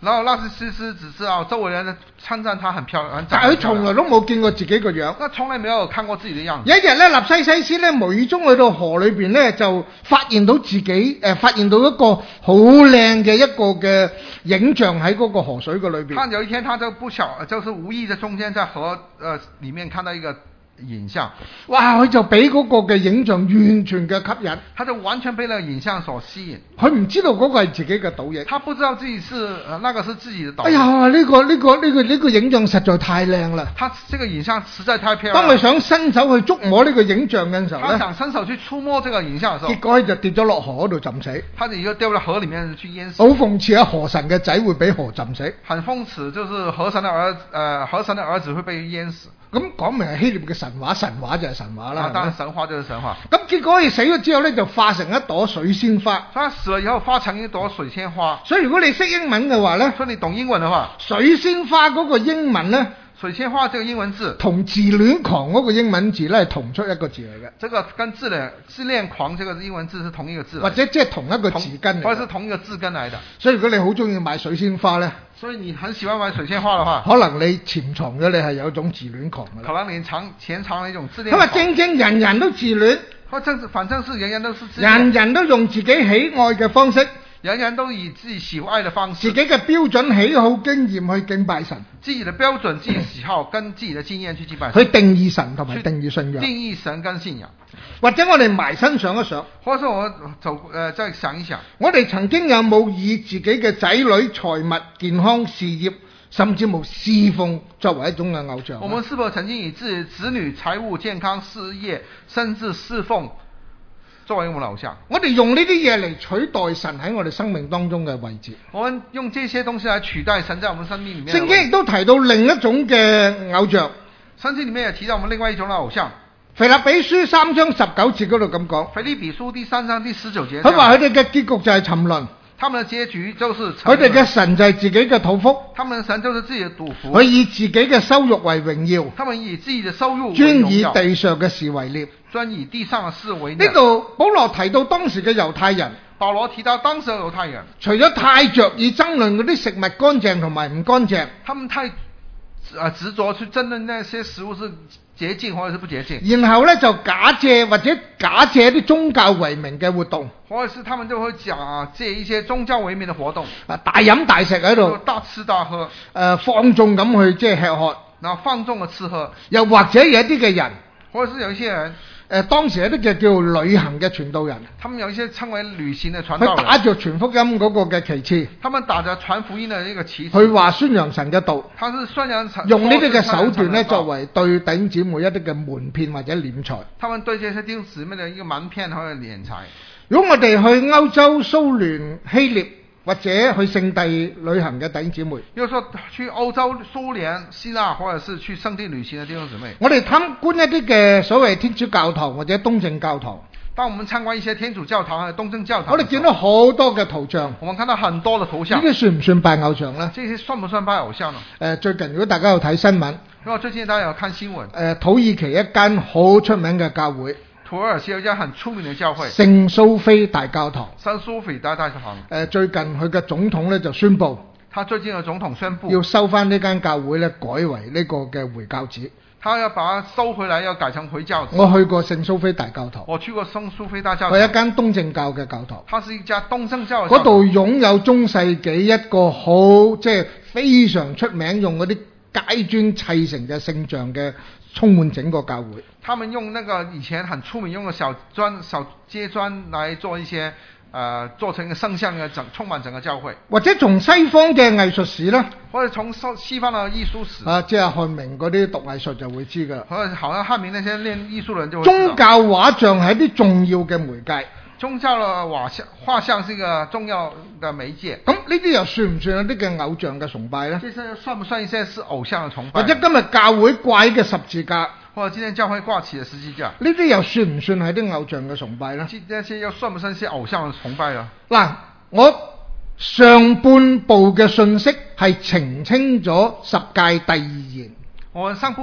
然後那些詩詩只知道周圍人稱讚他很漂亮，很但係佢從來都冇見過自己個樣。 那從來沒有看過自己的樣子。 有一日咧，納西西斯咧無意中去到河裏邊咧，就發現到自己誒、呃，發現到一個好靚嘅一個嘅影像喺嗰個河水嘅裏邊。 他有一天，他就不曉，就是無意的中間在河呃裡面看到一個影像， 哇！佢就俾嗰個嘅影像完全嘅吸引， 他就完全被那個影像所吸引。 佢唔知道嗰個係自己嘅倒影， 他不知道自己是呃那個是自己的倒哎影。 呀！呢個呢個呢個呢個影像實在太靚啦！ 他這個影像實在太漂亮。 當佢想伸手去觸摸呢個影像嘅時候他咧， 想伸手去觸摸這個影像嘅時候， 結果佢就跌咗落河嗰度浸死。 他就又掉到河裡面去淹死。 好諷刺啊！河神嘅仔會俾河浸死， 很諷刺，就是河神的兒，呃，河神的兒子會被淹死。 咁講明係希臘嘅神話，神話就係神話啦。 啊，當然神話就是神話。 咁結果佢死咗之後咧，就化成一朵水仙花。 他死了以後化成一朵水仙花。 所以如果你識英文嘅話咧， 所以你懂英文嘅話， 水仙花嗰個英文咧， 水仙花這個英文字同自戀狂嗰個英文字咧係同出一個字嚟嘅。 這個跟自戀自戀狂這個英文字是同一個字， 或者即係同一個字根嚟， 或者是同一個字根嚟的。 所以如果你好中意買水仙花咧， 所以你很喜歡買水仙花嘅話， 可能你潛藏咗你係有一種自戀狂嘅。 可能你藏潛藏了一種自戀咁啊， 狂。 正正人人都自戀， 或正是反正是人人都是自戀， 人人都用自己喜愛嘅方式， 人人都以自己喜愛的方式， 自己嘅標準喜好經驗去敬拜神， 自己的標準、自己的喜好跟自己的經驗去敬拜去神， 定義神同埋定義信仰。 定義神跟信仰。 或者我哋埋身想一想， 或者我走誒、呃、再想一想， 我哋曾經有冇以自己嘅仔女、財物、健康、事業，甚至冇侍奉作為一種嘅偶像？ 我們是否曾經以自己的子女、財務、健康、事業，甚至侍奉作為我們的偶像？ 我哋用呢啲嘢嚟取代神喺我哋生命當中嘅位置。 我們用這些東西來取代神在我們生命裡面。 聖經亦都提到另一種嘅偶像。 聖經裡面也提到我們另外一種嘅偶像。 腓立比書三章十九節嗰度咁講。 腓立比書第三章第十九節。 佢話佢哋嘅結局就係沉淪。 他們嘅結局就是沉淪。 佢哋嘅神就係自己嘅肚腹。 他們嘅神就是自己嘅肚腹。 佢以自己嘅羞辱為榮耀。 他們以自己嘅羞辱為榮耀。 專以地上嘅事為念。 專以地上嘅事為念。 呢度保羅提到當時嘅猶太人。 保羅提到當時嘅猶太人， 除咗太着意爭論嗰啲食物乾淨同埋唔乾淨， 他們太啊執着去爭論那些食物是潔淨或者是不潔淨， 然後咧就假借或者假借啲宗教為名嘅活動， 或者是他們就會假借一些宗教為名嘅活動， 啊大飲大食喺度， 大吃大喝， 誒、呃、放縱咁去即係吃喝， 然後放縱嘅吃喝， 又或者有一啲嘅人， 或者是有一些人。 誒、呃、當時有啲嘅叫旅行嘅傳道人， 他們有一些稱為旅行嘅傳道人， 佢打着傳福音嗰個嘅旗幟， 他們打着傳福音嘅一個旗幟， 佢話宣揚神嘅道， 他是宣揚神， 用呢啲嘅手段咧作為對弟兄姊妹一啲嘅瞞騙或者斂財。 他們對這些弟兄姊妹嘅一個瞞騙或者斂財。 如果我哋去歐洲、蘇聯、希臘或者去聖地旅行嘅弟兄姊妹， 又說去歐洲、蘇聯、希臘或者是去聖地旅行嘅弟兄姊妹， 我哋參觀一啲嘅所謂天主教堂或者東正教堂， 當我們參觀一些天主教堂或者東正教堂， 我哋見到好多嘅圖像， 我們看到很多嘅圖像， 呢啲算唔算拜偶像呢？ 這些算不算拜偶像呢？ 誒、呃，最近如果大家有睇新聞， 如果最近大家有看新聞，誒、 呃，土耳其一間好出名嘅教會。 土耳其有一間很出名嘅教會， 聖蘇菲大教堂。 聖蘇菲大教堂。 誒，最近佢嘅總統咧就宣布， 他最近嘅總統宣布要收翻呢間教會咧，改為呢個嘅回教寺。 他要把它收回來，要改成回教寺。 我去過聖蘇菲大教堂。 我去過聖蘇菲大教堂。 係一間東正教嘅教堂。 它是一家東正教嘅教堂。 嗰度擁有中世紀一個好即係非常出名，用嗰啲階磚砌成嘅聖像嘅。充滿整個教會。 他們用那個以前很出名用嘅小磚、小階磚來做一些，誒、呃，做成一個聖像嘅整，充滿整個教會。 或者從西方嘅藝術史啦， 或者從西方嘅藝術史。 啊，即係漢明嗰啲讀藝術就會知㗎。 或者好像漢明那些練藝術人就會知道。 宗教畫像係一啲重要嘅媒介。 宗教嘅畫像畫像是一個重要嘅媒介。 咁呢啲又算唔算一啲嘅偶像嘅崇拜呢？ 其實算唔算一些是偶像嘅崇拜？ 或者今日教會掛嘅十字架， 或者今天教會掛起嘅十字架， 呢啲又算唔算係啲偶像嘅崇拜呢？ 這些又算唔算是偶像嘅崇拜啊？ 嗱，我上半部嘅信息係澄清咗十誡第二言。 我上部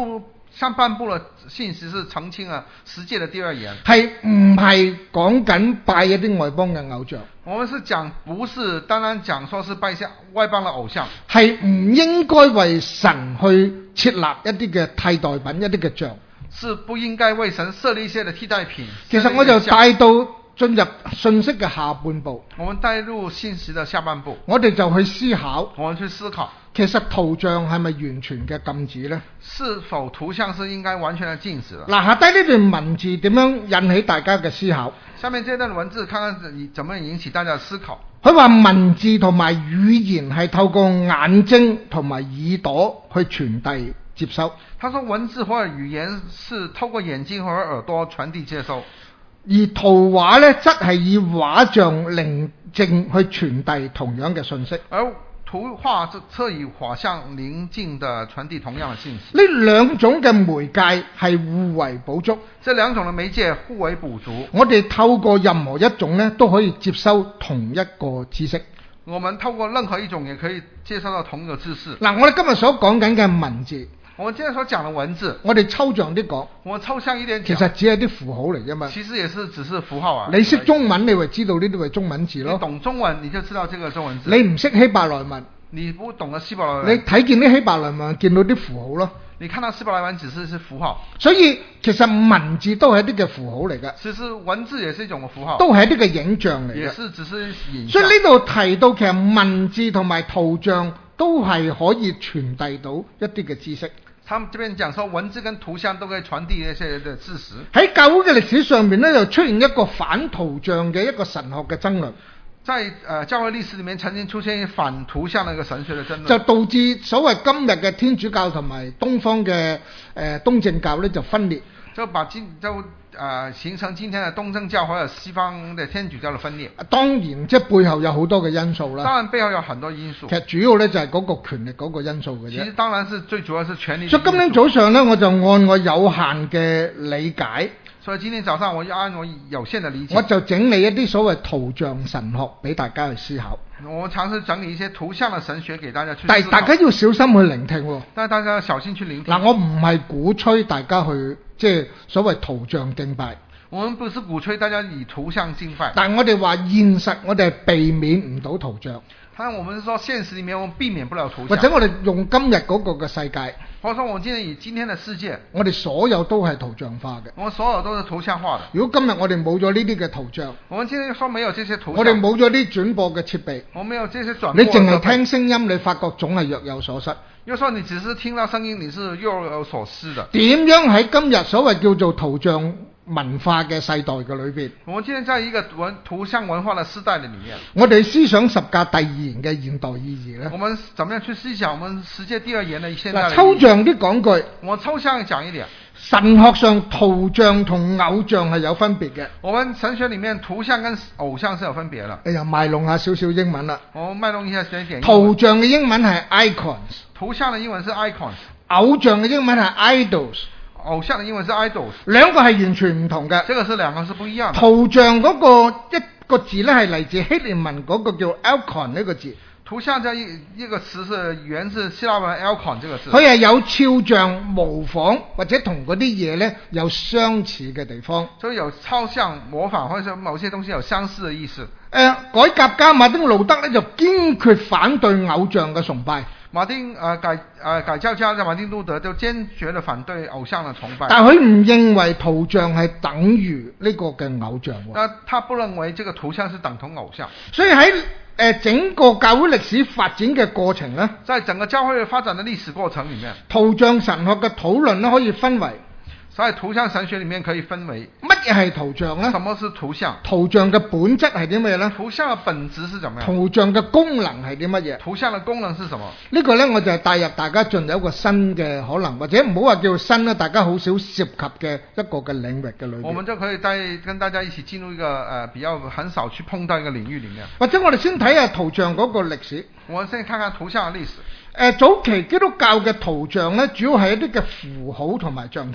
上半部的信息是澄清了十誡的第二言， 係唔係講緊拜一啲外邦嘅偶像？ 我們是講，不是單單講說是拜下外邦的偶像， 係唔應該為神去設立一啲嘅替代品，一啲嘅像。 是不應該為神設立一些的替代品。 其實我就帶到進入信息嘅下半部， 我們帶入信息的下半部， 我哋就去思考， 我們去思考， 其實圖像係咪完全嘅禁止呢？ 是否圖像是應該完全的禁止的？ 嗱，下低呢段文字點樣引起大家嘅思考？ 下面這段文字，看看怎麼引起大家的思考。 佢話文字同埋語言係透過眼睛同埋耳朵去傳遞接收。 他說文字或者語言是透過眼睛或者耳朵傳遞接收， 而圖畫呢，則係以畫像靈靜去傳遞同樣嘅信息。 而圖畫則以畫像靈靜的傳遞同樣的信息。 呢兩種嘅媒介係互為補足， 這兩種嘅媒介互為補足。 我哋透過任何一種呢，都可以接收同一個知識。 我們透過任何一種也可以接收到同一個知識。 嗱，我哋今日所講緊嘅文字， 我們今天所講的文字， 我哋抽象啲講， 我抽象一點講， 其實只係啲符號嚟啫嘛。 其實也是只是符號啊。 你識中文，你會知道呢啲係中文字咯。 你懂中文，你就知道這個中文字。 你唔識希伯來文， 你不懂得希伯來文， 你睇見啲希伯來文，見到啲符號咯。 你看到希伯來文只是是符號， 所以其實文字都係一啲嘅符號嚟㗎。 其實文字也是一種符號， 都係一啲嘅影像嚟嘅。 也是只是影像。 所以呢度提到其實文字同埋圖像都係可以傳遞到一啲嘅知識。 他們這邊講說文字跟圖像都可以傳遞一些的知識。 喺教會嘅歷史上面呢，就出現一個反圖像嘅一個神學嘅爭論。 在呃教會歷史裡面曾經出現反圖像的一個神學的爭論， 就導致所謂今日嘅天主教同埋東方嘅誒、呃、東正教呢就分裂， 就把今就呃形成今天的東正教或者西方的天主教的分裂。 當然即係背後有好多嘅因素啦。 當然背後有很多因素。 其實主要呢就係、是、嗰個權力嗰個因素嘅啫。 其實當然是最主要是權力。 所以今天早上呢，我就按我有限嘅理解。 所以今天早上我要按我有限的理解， 我就整理一啲所謂圖像神學俾大家去思考。 我嘗試整理一些圖像的神學給大家去思考。 但係大家要小心去聆聽喎。 但係大家要小心去聆聽。 嗱，我唔係鼓吹大家去即係所謂圖像敬拜。 我們不是鼓吹大家以圖像敬拜。 但係我哋話現實，我哋係避免唔到圖像。 但我們是說現實裡面我們避免不了圖像。 或者我哋用今日嗰個嘅世界。 或者說我們今天以今天的世界， 我哋所有都係圖像化嘅。 我們所有都是圖像化的。 如果今日我哋冇咗呢啲嘅圖像， 我們今天說沒有這些圖像， 我哋冇咗啲轉播嘅設備， 我沒有這些轉播。 你淨係聽聲音，你發覺總係若有所失。 又說你只是聽到聲音，你是若有所失的。 點樣喺今日所謂叫做圖像文化嘅世代嘅裏邊， 我們今天在一個文圖像文化的世代的裡面， 我哋思想十架第二言嘅現代意義咧。 我們怎麼樣去思想我們十誡第二言的現代的意義？ 抽象啲講句， 我抽象講一點， 神學上圖像同偶像係有分別嘅。 我們神學裡面圖像跟偶像是有分別的。 哎呀，賣弄下少少英文啦。 我賣弄一下少一點。 圖像嘅英文係 icons， 圖像嘅英文是 icons， 偶像嘅英文係 idols。 偶像的英文是 idols， 兩個係完全唔同嘅。 這個是兩個是不一樣的。 圖像嗰個一個字咧係嚟自希臘文嗰個叫 icon 呢個字。 圖像這一一個詞是源自希臘文 icon 這個字。 佢係有肖像、模仿或者同嗰啲嘢咧有相似嘅地方。 所以有肖像、模仿或者某些東西有相似嘅意思。誒、 呃，改革家馬丁路德咧就堅決反對偶像嘅崇拜。 馬丁誒、呃、改誒、呃、改教家嘅馬丁路德就堅決地反對偶像嘅崇拜。 但係佢唔認為圖像係等於呢個嘅偶像。 那他不認為這個圖像是等同偶像。 所以喺誒、呃、整個教會歷史發展嘅過程咧， 在整個教會發展嘅歷史過程裡面， 圖像神學嘅討論咧可以分為。 所以圖像神學裡面可以分為乜嘢係圖像呢？ 什麼是圖像？ 圖像嘅本質係啲咩呢？ 圖像嘅本質是怎麼樣？ 圖像嘅功能係啲乜嘢？ 圖像嘅功能是什麼？ 呢個呢，我就係帶入大家進入一個新嘅可能，或者唔好話叫新啦，大家好少涉及嘅一個嘅領域嘅裏面。 我們就可以帶跟大家一起進入一個誒、呃、比較很少去碰到一個領域裡面。 或者我哋先睇下圖像嗰個歷史。 我們先看看圖像嘅歷史。 誒、呃，早期基督教嘅圖像呢，主要係一啲嘅符號同埋象徵。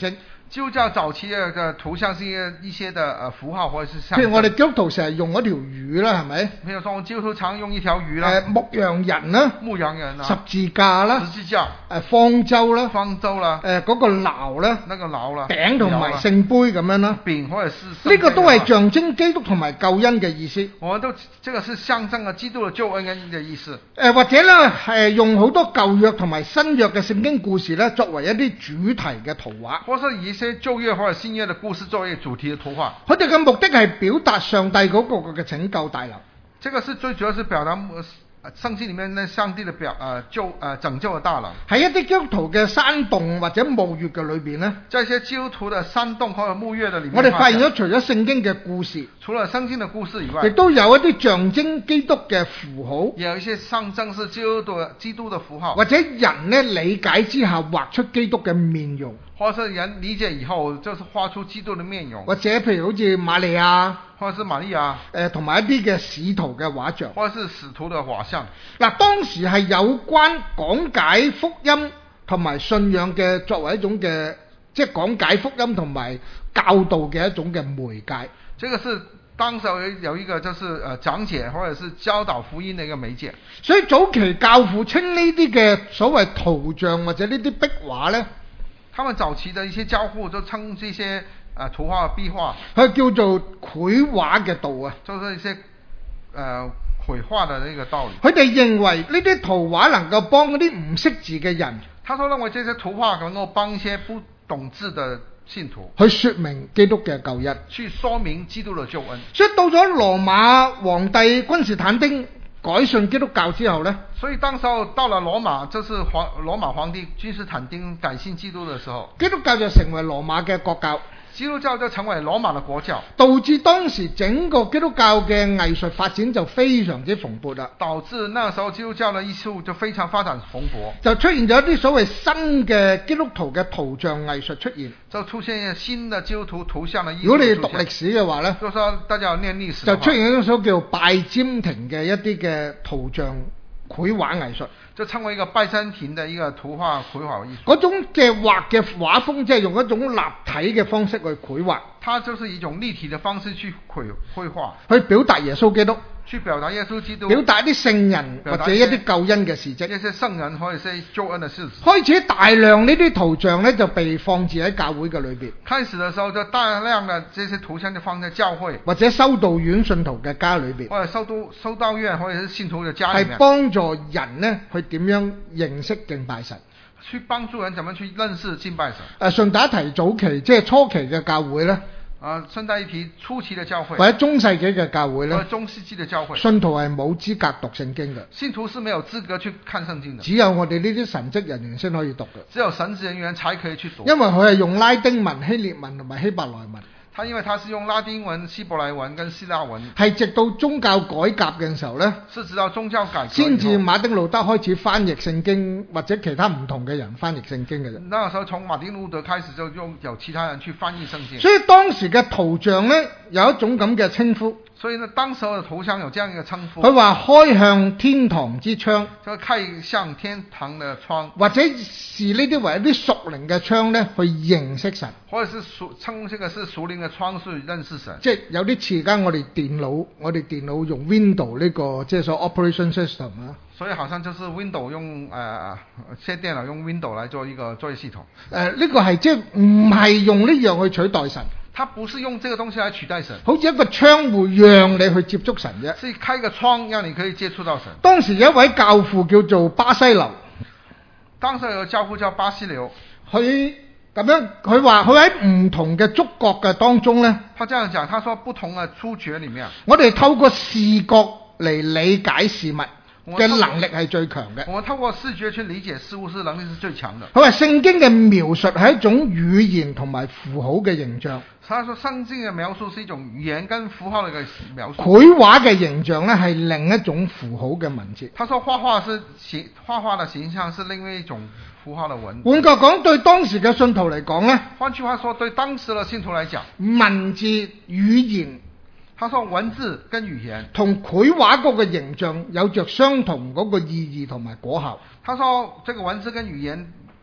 基督教早期嘅嘅圖像是一些一些的呃符號或者是象徵。 譬如我哋基督徒成日用嗰條魚啦，係咪？ 譬如說我基督徒常用一條魚啦， 誒牧羊人啦， 牧羊人啊， 十字架啦， 十字架， 誒方舟啦， 方舟啦， 誒嗰個錨啦， 那個錨啦， 餅同埋聖杯咁樣啦。 餅或者是呢個都係象徵基督同埋救恩嘅意思。 我們都這個是象徵了基督的救恩嘅意思。 誒或者咧係用好多舊約同埋新約嘅聖經故事咧，作為一啲主題嘅圖畫。 或者以一些舊約或者新約嘅故事作為主題嘅圖畫。 佢哋嘅目的係表達上帝嗰個嘅拯救大能。 這個是最主要是表達聖經裡面呢上帝的表呃救呃拯救的大能。 喺一啲基督徒嘅山洞或者墓穴嘅裏邊呢， 在一些基督徒的山洞或者墓穴的裡面， 我哋發現咗除咗聖經嘅故事， 除了聖經的故事以外， 亦都有一啲象徵基督嘅符號， 也有一些象徵是基督的基督的符號， 或者人呢理解之下畫出基督嘅面容， 或者是人理解以後就是畫出基督的面容， 或者譬如好似瑪利亞， 或者是瑪利亞， 誒同埋一啲嘅使徒嘅畫像， 或者是使徒的畫像。 嗱，當時係有關講解福音同埋信仰嘅，作為一種嘅即係講解福音同埋教導嘅一種嘅媒介。 這個是當時有有一個就是誒講解或者是教導福音的一個媒介。 所以早期教父稱呢啲嘅所謂圖像或者呢啲壁畫呢， 他們早期的一些教父就稱這些誒圖畫壁畫， 佢叫做繪畫嘅道啊， 就是一些誒繪畫的呢個道理。 佢哋認為呢啲圖畫能夠幫嗰啲唔識字嘅人， 他說認為這些圖畫能夠幫一些不懂字的信徒去說明基督嘅救恩， 去說明基督的救恩。 所以到咗羅馬皇帝君士坦丁改信基督教之後呢， 所以當時候到了羅馬，就是皇羅馬皇帝君士坦丁改信基督的時候， 基督教就成為羅馬嘅國教， 基督教就成為羅馬的國教， 導致當時整個基督教嘅藝術發展就非常之蓬勃啦。 導致那時候基督教的藝術就非常發展蓬勃， 就出現咗一啲所謂新嘅基督徒嘅圖像藝術出現， 就出現一新的基督徒圖像的藝術。 如果你讀歷史嘅話呢， 就說大家要念歷史， 就出現一種所叫拜占庭嘅一啲嘅圖像繪畫藝術， 就成為一個拜占庭的一個圖畫繪畫藝術。 嗰種嘅畫嘅畫風，即係用一種立體嘅方式去繪畫， 它就是一種立體的方式去繪繪畫， 去表達耶穌基督， 去表達耶穌基督， 表達一啲聖人或者一啲救恩嘅事蹟， 一些聖人或者是救恩的事蹟。 開始大量呢啲圖像呢，就被放置喺教會嘅裏邊。 開始的時候就大量的這些圖像就放在教會或者修道院信徒嘅家裏邊， 或者修道修道院或者是信徒嘅家裏面， 係幫助人呢去點樣認識敬拜神， 去幫助人怎麼去認識敬拜神。 誒順帶一提，早期即係初期嘅教會呢， 啊，順帶一提，初期嘅教會或者中世紀嘅教會或者呢， 中世紀嘅教會， 信徒係冇資格讀聖經嘅， 信徒是沒有資格去看聖經的， 只有我哋呢啲神職人員先可以讀嘅， 只有神職人員才可以去讀， 因為佢係用拉丁文、希臘文同埋希伯來文。 他因為他是用拉丁文、希伯來文跟希臘文， 係直到宗教改革嘅時候呢， 是直到宗教改革先至馬丁路德開始翻譯聖經，或者其他唔同嘅人翻譯聖經嘅啫。 那時候從馬丁路德開始就用有其他人去翻譯聖經， 所以當時嘅圖像呢，有一種咁嘅稱呼。 所以呢，當時候的圖像有這樣一個稱呼。 佢話開向天堂之窗， 就開向天堂的窗， 或者視呢啲為一啲屬靈嘅窗呢，去認識神。 或者是屬稱這個是屬靈嘅窗，去認識神。 即係有啲似而家我哋電腦，我哋電腦用 Windows 呢個即係所 operation system 啊。 所以好像就是 Windows 用誒，些電腦用 Windows 來做一個作業系統。 誒呢個係即係唔係用呢樣去取代神。 它不是用這個東西來取代神， 好似一個窗戶讓你去接觸神啫。 是開個窗讓你可以接觸到神。 當時有一位教父叫做巴西流， 當時有個教父叫巴西流， 佢咁樣佢話佢喺唔同嘅觸覺嘅當中呢， 他這樣講，他說不同嘅觸覺裡面， 我哋透過視覺嚟理解事物嘅能力係最強嘅。 我們透過視覺去理解事物，是能力是最強的。 佢話聖經嘅描述係一種語言同埋符號嘅形象。 他說聖經嘅描述是一種語言跟符號嘅一個描述。 繪畫嘅形象呢係另一種符號嘅文字。 他說畫畫是形畫畫的形象是另外一種符號的文字。 換句講，對當時嘅信徒嚟講呢， 換句話說，對當時嘅信徒來講， 文字語言。 他說文字跟語言同繪畫嗰個形象有着相同嗰個意義同埋果效。 他說這個文字跟語言，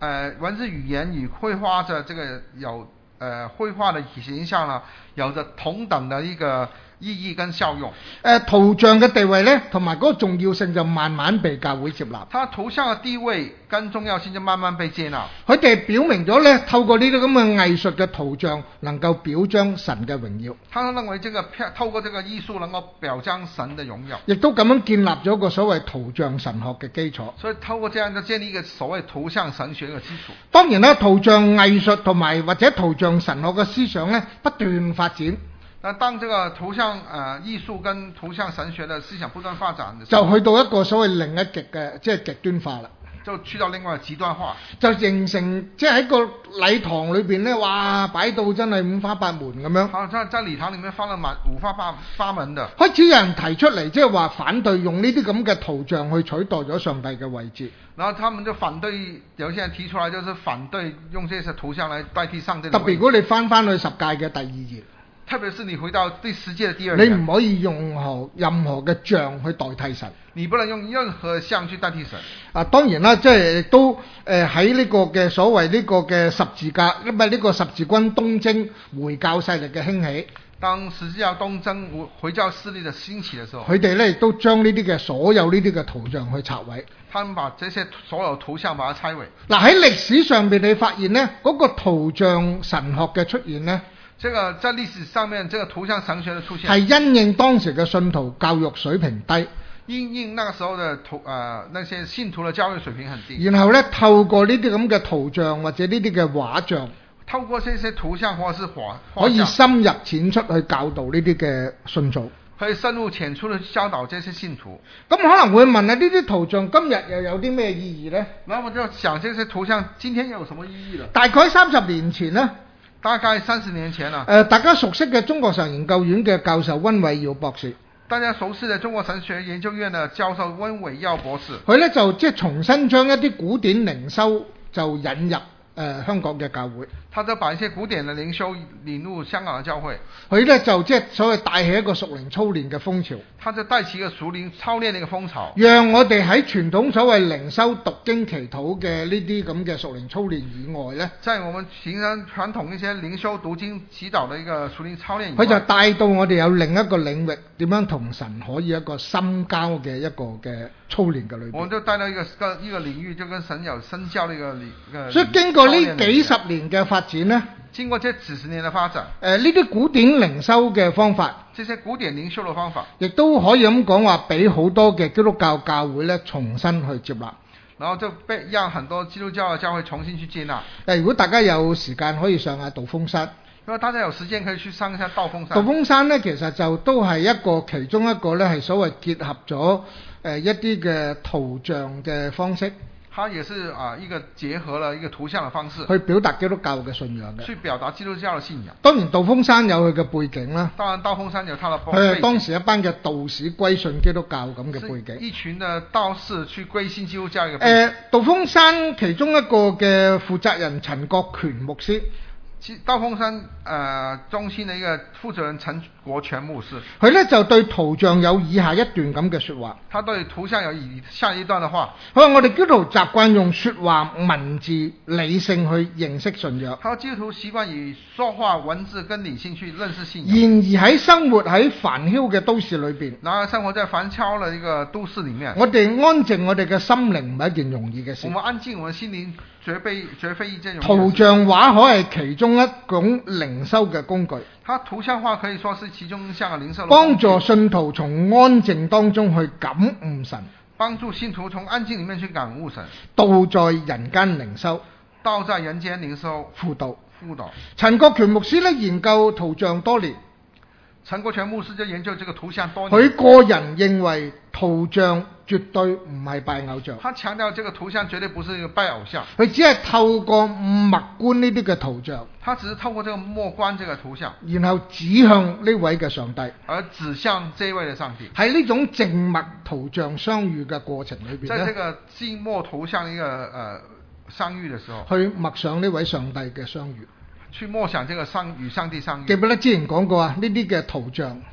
呃文字語言與繪畫的這個有呃繪畫的形象呢，有着同等的一個意義跟效用。 誒圖像嘅地位呢，同埋嗰個重要性就慢慢被教會接納。 它圖像嘅地位跟重要性就慢慢被接納。 佢哋表明咗呢，透過呢啲咁嘅藝術嘅圖像，能夠表彰神嘅榮耀。 他認為這個透過這個藝術能夠表彰神的榮耀， 亦都咁樣建立咗個所謂圖像神學嘅基礎。 所以透過這樣就建立一個所謂圖像神學嘅基礎。 當然啦，圖像藝術同埋或者圖像神學嘅思想呢，不斷發展。 那當這個圖像呃藝術跟圖像神學的思想不斷發展的時候， 就去到一個所謂另一極嘅即係極端化啦。 就去到另外極端化， 就形成即係喺個禮堂裏邊咧，哇擺到真係五花八門咁樣。 好，在在禮堂裡面放了滿五花八花門的。 開始有人提出嚟，即係話反對用呢啲咁嘅圖像去取代咗上帝嘅位置。 然後他們就反對，有些人提出來就是反對用這些圖像來代替上帝。 特別如果你翻翻去十誡嘅第二頁。 特別是你回到第十誡的第二頁， 你唔可以用何任何嘅像去代替神。 你不能用任何像去代替神。 啊，當然啦，即係都誒喺呢個嘅所謂呢個嘅十字架，因為呢個十字軍東征回教勢力嘅興起。 當十字架東征回教勢力嘅興起嘅時候， 佢哋咧亦都將呢啲嘅所有呢啲嘅圖像去拆毀。 他們把這些所有圖像把它拆毀。 嗱喺歷史上邊你發現呢，嗰、那個圖像神學嘅出現呢， 這個在歷史上面，這個圖像神學的出現係因應當時嘅信徒教育水平低， 因應那個時候的圖呃那些信徒的教育水平很低。 然後咧透過呢啲咁嘅圖像或者呢啲嘅畫像， 透過這些圖像或者是畫， 可以深入淺出去教導呢啲嘅信徒， 可以深入淺出去教導這些信徒。 咁可能會問啊，呢啲圖像今日又有啲咩意義呢？ 那我就想，這些圖像今天又有什麼意義了？ 大概三十年前呢， 大概三十年前啦。誒、 呃，大家熟悉嘅中國神研究院嘅教授溫偉耀博士， 大家熟悉嘅中國神學研究院嘅教授溫偉耀博士， 佢呢就即係重新將一啲古典靈修就引入誒、呃、香港嘅教會。 他就把一些古典嘅靈修引入香港嘅教會。 佢呢就即係所謂帶起一個屬靈操練嘅風潮。 他就帶起一個屬靈操練嘅一個風潮， 讓我哋喺傳統所謂靈修讀經祈禱嘅呢啲咁嘅屬靈操練以外呢， 在我們平常傳統一些靈修讀經祈禱嘅一個屬靈操練以外， 佢就帶到我哋有另一個領域，點樣同神可以一個深交嘅一個嘅操練嘅裏邊。 我們就帶到一個一個領域，就跟神有深交嘅一個領。 所以經過呢幾十年嘅發展呢， 經過這幾十年嘅發展， 誒呢啲古典靈修嘅方法， 這些古典靈修嘅方法， 亦都可以咁講話，俾好多嘅基督教教會咧重新去接納。 然後就被讓很多基督教嘅教會重新去接納。 誒，如果大家有時間可以上下道風山。 如果大家有時間可以去上一下道風山。 道風山咧，其實就都係一個其中一個咧，係所謂結合咗誒一啲嘅圖像嘅方式。 它也是啊一個結合了一個圖像的方式， 去表達基督教嘅信仰嘅。 去表達基督教嘅信仰。 當然道風山有佢嘅背景啦。 當然道風山有它的背景。 佢係當時一班嘅道士歸信基督教咁嘅背景。 一群嘅道士去歸信基督教嘅背景。 誒，道風山其中一個嘅負責人陳國權牧師。 道風山誒、呃、中心嘅一個負責人陳國權牧師， 佢咧就對圖像有以下一段咁嘅説話。 他對圖像有以下一段嘅話。 佢話我哋基督徒習慣用説話、文字、理性去認識信仰。 他基督徒習慣以說話、文字跟理性去認識信仰。 然而喺生活喺煩囂嘅都市裏邊， 然後生活在煩囂嘅一個都市裡面， 我哋安靜我哋嘅心靈唔係一件容易嘅事。 我們安靜我們心靈絕非絕非一件容易。 圖像畫可係其中一種靈修嘅工具。 它圖像化可以說是其中一項嘅靈修， 幫助信徒從安靜當中去感悟神， 幫助信徒從安靜裡面去感悟神， 道在人間靈修， 道在人間靈修輔導輔導。 陳國權牧師咧研究圖像多年， 陳國權牧師就研究這個圖像多年。 佢個人認為圖像絕對唔係拜偶像。 他強調這個圖像絕對不是一個拜偶像。 佢只係透過默觀呢啲嘅圖像， 他只是透過這個默觀這個圖像， 然後指向呢位嘅上帝， 而指向這一位嘅上帝。 喺呢種靜默圖像相遇嘅過程裏邊， 在這個靜默圖像一個呃相遇嘅時候， 去默想呢位上帝嘅相遇， 去默想這個上與上帝相遇。 記唔記得之前講過啊？呢啲嘅圖像。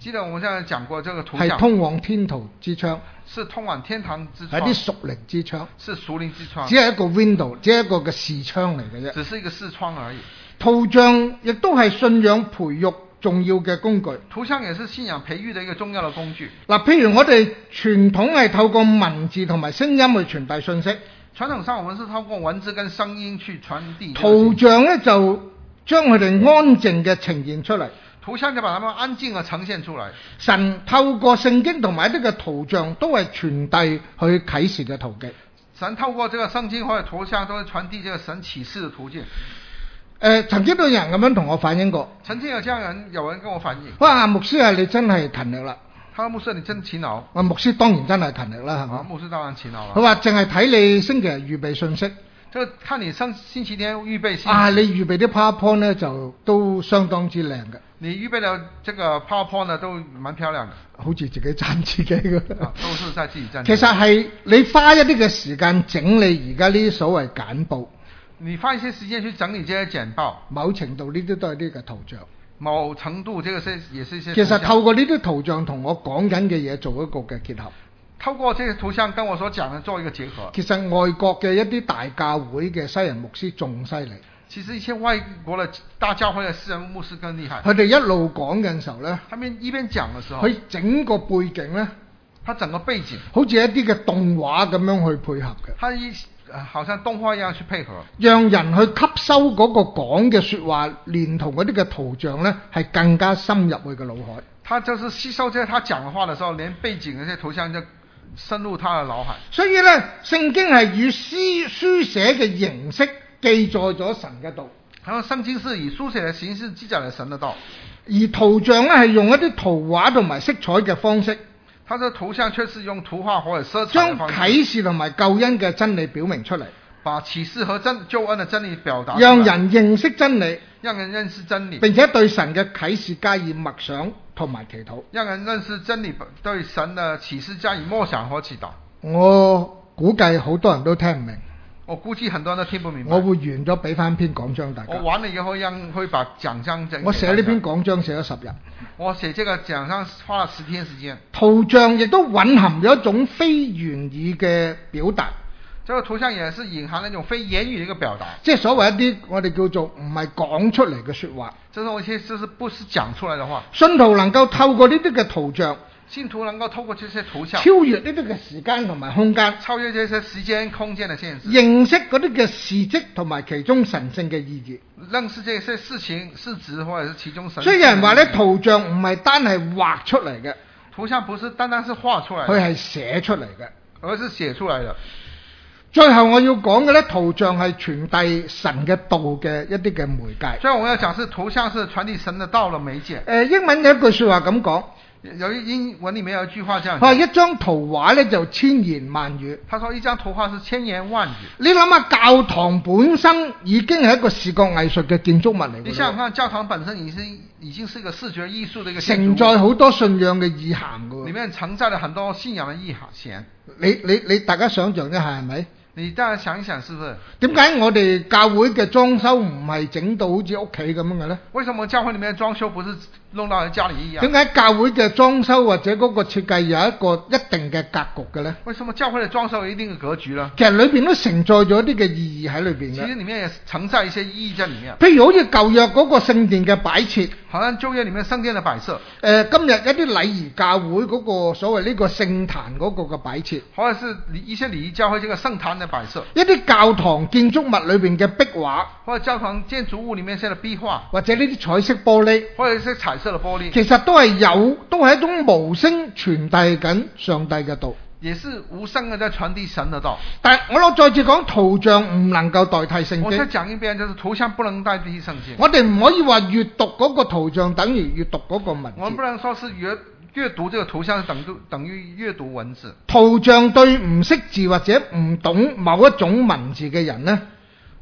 記得我們現在講過，這個圖像係通往天途之窗， 是通往天堂之係窗， 啲屬靈之窗， 是屬靈之窗， 只係一個 window，只係一個嘅視窗嚟嘅啫。 只是一個視窗而已。 圖像亦都係信仰培育重要嘅工具。 圖像也是信仰培育的一個重要的工具。 嗱，譬如我哋傳統係透過文字同埋聲音去傳遞信息， 傳統上我們是透過文字跟聲音去傳遞。 圖像咧就將佢哋安靜嘅呈現出嚟。 圖像就把它們安靜地呈現出來。 神透過聖經同埋一啲嘅圖像，都係傳遞去啟示嘅途徑。 神透過這個聖經或者圖像，都會傳遞這個神啟示的途徑。 誒、呃，曾經都有人咁樣同我反映過。 曾經有這樣人，有人跟我反映。 哇，牧師啊，你真係勤力啦！ 他說牧師，你真勤勞。 我牧師當然真係勤力啦，係嘛？ 牧師當然勤勞啦。 佢話淨係睇你星期日預備信息。 就看你星星期天預備信息。 啊，你預備啲 PowerPoint 咧就都相當之靚嘅。 你預備的這個 PowerPoint 呢都蠻漂亮的。 好似自己讚自己嘅、 啊。都是在自己讚。 其實係你花一啲嘅時間整理而家呢啲所謂簡報。 你花一些時間去整理這些簡報。 某程度呢啲都係呢個圖像。 某程度這個是也是一些。 其實透過呢啲圖像同我講緊嘅嘢做一個嘅結合。 透過這個圖像跟我所講的做一個結合。 其實外國嘅一啲大教會嘅西人牧師仲犀利。 其實一些外國的大教會嘅西人牧師更厲害。 佢哋一路講嘅時候咧， 他們一邊講嘅時候， 佢整個背景咧， 他整個背景好似一啲嘅動畫咁樣去配合嘅。 他一好像動畫一樣去配合， 讓人去吸收嗰個講嘅說話，連同嗰啲嘅圖像咧，係更加深入佢嘅腦海。 他就是吸收這他講嘅話嘅時候，連背景嗰些圖像就深入他嘅腦海。 所以咧，聖經係以書書寫嘅形式記載咗神嘅道。 然後聖經是以書寫嘅形式記載了神嘅道， 而圖像咧係用一啲圖畫同埋色彩嘅方式。 它的圖像卻是用圖畫或者色彩的方式， 將啟示同埋救恩嘅真理表明出嚟， 把啟示和真救恩的真理表達， 讓人認識真理， 讓人認識真理， 並且對神嘅啟示加以默想同埋祈禱， 讓人認識真理，對神的啟示加以默想和祈禱。 我估計好多人都聽唔明。 我估計很多人都聽不明白。 我會完咗俾翻篇講章大家。 我完了以後讓會把講章整。 我寫呢篇講章寫咗十日。 我寫這個講章花了十天時間。 圖像亦都蘊含咗一種非言語嘅表達。 這個圖像也是隱含了一種非言語的一個表達。 即係所謂一啲我哋叫做唔係講出嚟嘅說話。 這種一些就是不是講出來的話。 信徒能夠透過呢啲嘅圖像。 信徒能夠透過這些圖像超越呢啲嘅時間同埋空間， 超越這些時間空間的限制， 認識嗰啲嘅事蹟同埋其中神聖嘅意義， 認識這些事情事蹟或者是其中神聖。 所以有人話咧，圖像唔係單係畫出嚟嘅， 圖像不是單單是畫出來的， 佢係寫出嚟嘅， 而是寫出來的。 最後我要講嘅咧，圖像係傳遞神嘅道嘅一啲嘅媒介。 最後我要講是圖像是傳遞神嘅道嘅媒介。 誒、呃，英文有一句說話咁講。 有英文裏面有一句話這樣講， 佢話一張圖畫咧就千言萬語。 他說一張圖畫是千言萬語。 你諗下，教堂本身已經係一個視覺藝術嘅建築物嚟。 你想想看，教堂本身已經已經是一個視覺藝術的一個承載好多信仰嘅意涵㗎。 裏面承載了很多信仰嘅意涵。 你你你大家想象一下係咪？ 你大家想一想，是不是？ 點解我哋教會嘅裝修唔係整到好似屋企咁樣嘅咧？ 為什麼教會裏面嘅裝修不是弄到家裏一樣？ 點解教會嘅裝修或者嗰個設計有一個一定嘅格局嘅咧？ 為什麼教會嘅裝修有一定嘅格局呢？ 其實裏邊都承載咗一啲嘅意義喺裏邊嘅。 其實裏面也承載一些意義在裏面。 譬如好似舊約嗰個聖殿嘅擺設， 好像舊約裏面聖殿嘅擺設。誒、 呃，今日一啲禮儀教會嗰個所謂呢個聖壇嗰個嘅擺設， 或者是一些禮儀教會這個聖壇嘅擺設， 一啲教堂建築物裏邊嘅壁畫， 或者教堂建築物裏面寫嘅壁畫， 或者呢啲彩色玻璃， 或者是彩色嘅玻璃， 其實都係有，都係一種無聲傳遞緊上帝嘅道， 也是無聲嘅在傳遞神嘅道。 但係我我再次講，圖像唔能夠代替聖經。 我再講一遍，就是圖像不能代替聖經。 我哋唔可以話閱讀嗰個圖像等於閱讀嗰個文字。 我們不能說是閱閱讀這個圖像等於等於閱讀文字。 圖像對唔識字或者唔懂某一種文字嘅人呢，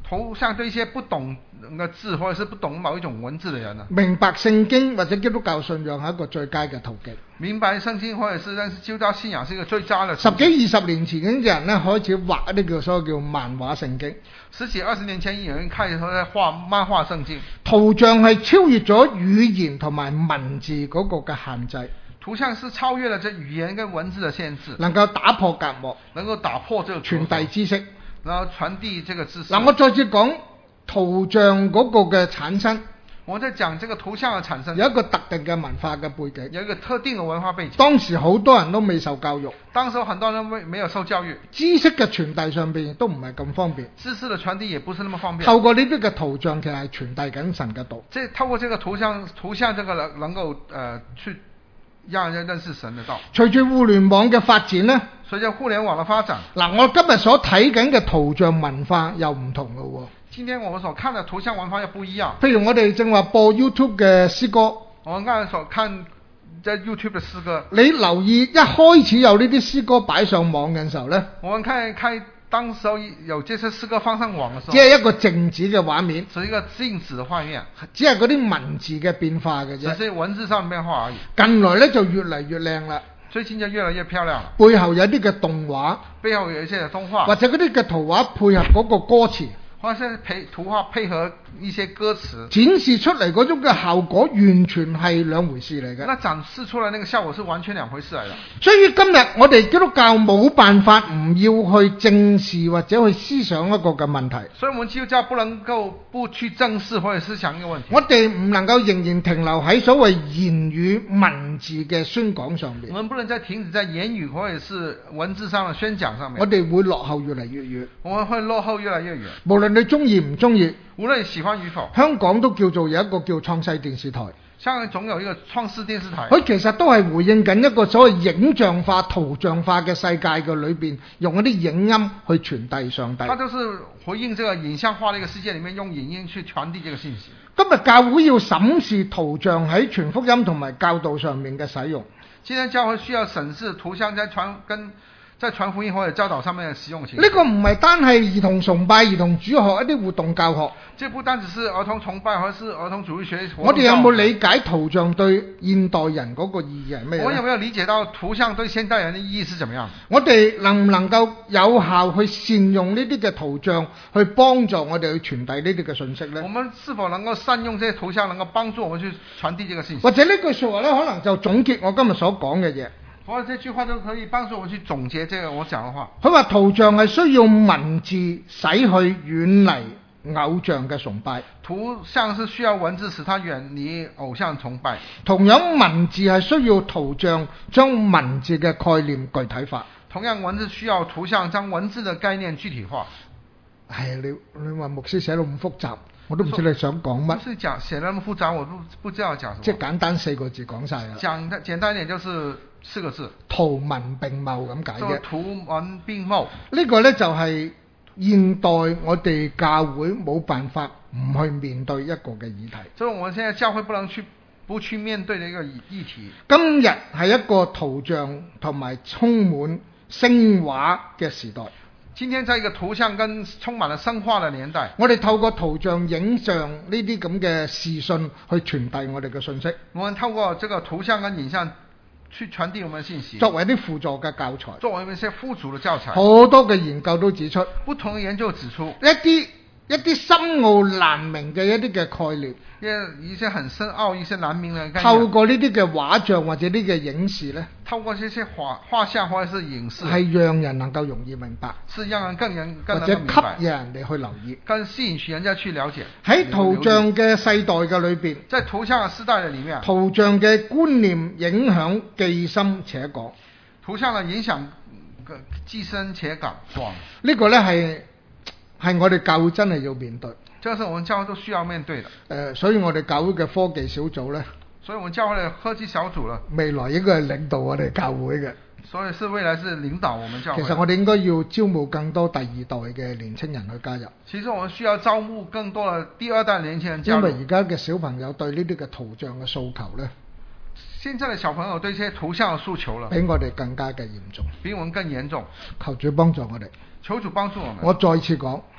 圖像對一些不懂嘅字或者是不懂某一種文字嘅人啊， 明白聖經或者基督教信仰係一個最佳嘅途徑。 明白聖經或者是認識基督教信仰是一個最佳嘅。 十幾二十年前嘅人咧開始畫一啲叫所謂叫漫畫聖經。 十幾二十年前有人開始喺畫漫畫聖經， 圖像係超越咗語言同埋文字嗰個嘅限制。 圖像是超越了這語言跟文字的限制， 能夠打破隔膜， 能夠打破這個傳遞知識， 然後傳遞這個知識。 嗱，我再次講圖像嗰個嘅產生。 我在講這個圖像嘅產生， 有一個特定嘅文化嘅背景， 有一個特定嘅文化背景。 當時好多人都未受教育， 當時很多人未沒有受教育， 知識嘅傳遞上邊亦都唔係咁方便。 知識嘅傳遞也不是那麼方便。 透過呢啲嘅圖像，其實係傳遞緊神嘅道。 即係透過這個圖像，圖像這個能能夠誒、呃、去讓人認識神的道。 隨住互聯網嘅發展呢， 隨住互聯網嘅發展， 嗱，我今日所睇緊嘅圖像文化又唔同咯喎。 今天我們所看的圖像文化又不一樣。 譬如我哋正話播 YouTube 嘅詩歌， 我們剛才所看在 YouTube 嘅詩歌， 你留意一開始有呢啲詩歌擺上網嘅時候呢， 我們看看當時候有這些詩歌放上網嘅時候， 只係一個靜止嘅畫面， 只是一個靜止嘅畫面， 只係嗰啲文字嘅變化嘅啫， 只是文字上嘅變化而已。 近來呢就越嚟越靚啦， 最近就越來越漂亮了。 背後有啲嘅動畫， 背後有一些嘅動畫， 或者嗰啲嘅圖畫配合嗰個歌詞， 或者配圖畫配合一些歌詞， 展示出嚟嗰種嘅效果完全係兩回事嚟嘅。 那展示出來那個效果是完全兩回事嚟嘅。 所以今日我哋基督教冇辦法唔要去正視或者去思想一個嘅問題。 所以我們基督教不能夠不去正視或者思想一個問題。 我哋唔能夠仍然停留喺所謂言語文字嘅宣講上面。 我們不能再停止在言語或者是文字上的宣講上面。 我哋會落後越嚟越遠。 我們會落後越來越遠。 無論你中意唔中意， 無論你喜歡與否， 香港都叫做有一個叫創世電視台。 香港總有一個創世電視台。 佢其實都係回應緊一個所謂影像化、圖像化嘅世界嘅裏邊，用一啲影音去傳遞上帝。 它就是回應這個影像化的一個世界裏面，用影音去傳遞這個信息。 今日教會要審視圖像喺傳福音同埋教導上面嘅使用。 今天教會需要審視圖像在傳跟在傳福音或者教導上面嘅使用情況。 呢個唔係單係兒童崇拜、兒童主學一啲活動教學。 這不單只是兒童崇拜，或者是兒童主日學。 我哋有冇理解圖像對現代人嗰個意義係咩？ 我有沒有理解到圖像對現代人的意義是怎麼樣？ 我哋能唔能夠有效去善用呢啲嘅圖像，去幫助我哋去傳遞呢啲嘅信息呢？ 我們是否能夠善用這些圖像，能夠幫助我們去傳遞這個信息？ 或者呢句說話呢，可能就總結我今日所講嘅嘢。 或者這句話都可以幫助我去總結這個我講的話。 佢話圖像係需要文字使去遠離偶像嘅崇拜。 圖像是需要文字使它遠離偶像崇拜。同樣文字係需要圖像將文字嘅概念具體化。 同樣文字需要圖像將文字的概念具體化。 唉，你你話牧師寫到咁複雜，我都唔知你想講乜。 牧師講寫得咁複雜，我都不知道講什麼。 即係簡單四個字講晒啦。 講得簡單一點就是四個字。 圖文並茂咁解嘅。 圖文並茂。 呢個呢就係現代我哋教會冇辦法唔去面對一個嘅議題。 所以我們現在教會不能去不去面對的一個議題。 今日係一個圖像同埋充滿聲畫嘅時代。 今天在一個圖像跟充滿了聲畫的年代， 我哋透過圖像、影像呢啲咁嘅視訊去傳遞我哋嘅信息。 我們透過這個圖像跟影像去傳遞我們嘅信息， 作為啲輔助嘅教材， 作為一些輔助嘅教材。 好多嘅研究都指出， 不同嘅研究指出一啲一啲深奧難明嘅一啲嘅概念， 一一些很深奧、一些難明嘅概念。 透過呢啲嘅畫像或者呢嘅影視呢， 透過這些畫畫像或者是影視， 係讓人能夠容易明白， 是讓人更人更或者吸引人哋去留意， 更吸引人家去了解。 喺圖像嘅世代嘅裏邊， 在圖像嘅時代嘅裡面， 圖像嘅觀念影響既深且廣。 圖像嘅影響既深且廣。 呢個呢係係我哋教會真係要面對。 這個是我們教會都需要面對的。誒、 呃，所以我哋教會嘅科技小組呢， 所以我們教會嘅科技小組呢， 未來應該係領導我哋教會嘅。 所以是未來是領導我們教會。 其實我哋應該要招募更多第二代嘅年輕人去加入。 其實我們需要招募更多嘅第二代年輕人加入。 因為而家嘅小朋友對呢啲嘅圖像嘅訴求呢， 現在嘅小朋友對這些圖像嘅訴求呢， 比我哋更加嘅嚴重， 比我們更嚴重。 求主幫助我哋。 求主幫助我們。 我再次講。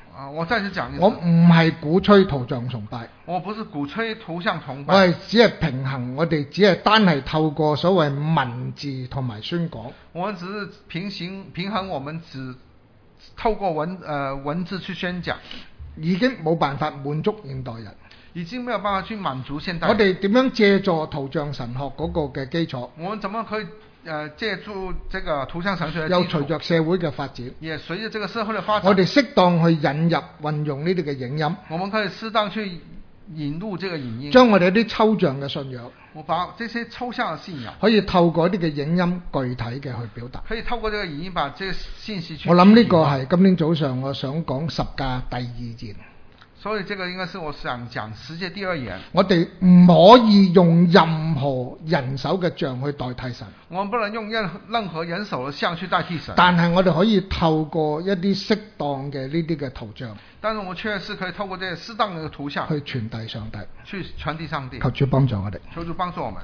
啊，我再次講一次， 我唔係鼓吹圖像崇拜， 我不是鼓吹圖像崇我拜， 係只係平衡，我哋只係單係透過所謂文字同埋宣講。 我們只是平行平衡，我們只透過文呃文字去宣講， 已經冇辦法滿足現代人。 已經沒有辦法去滿足現代人。 我哋點樣借助圖像神學嗰個嘅基礎？ 我們怎麼可以呃借助這個圖像神學的基礎？ 又隨着社會嘅發展， 也隨着這個社會的發展， 我哋適當去引入運用呢啲嘅影音， 我們可以適當去引入這個影音， 將我哋一啲抽象嘅信仰， 我把這些抽象嘅信仰可以透過一啲嘅影音具體嘅去表達。 可以透過這個影音把這個信息去。 我諗呢個係今天早上我想講十架第二言。 所以這個應該是我想講十誡第二言。 我哋唔可以用任何人手嘅像去代替神。 我們不能用任任何人手嘅像去代替神。 但係我哋可以透過一啲適當嘅呢啲嘅圖像。 但是我確實可以透過這適當嘅圖像去傳遞上帝。 去傳遞上帝。 求主幫助我哋。 求主幫助我們。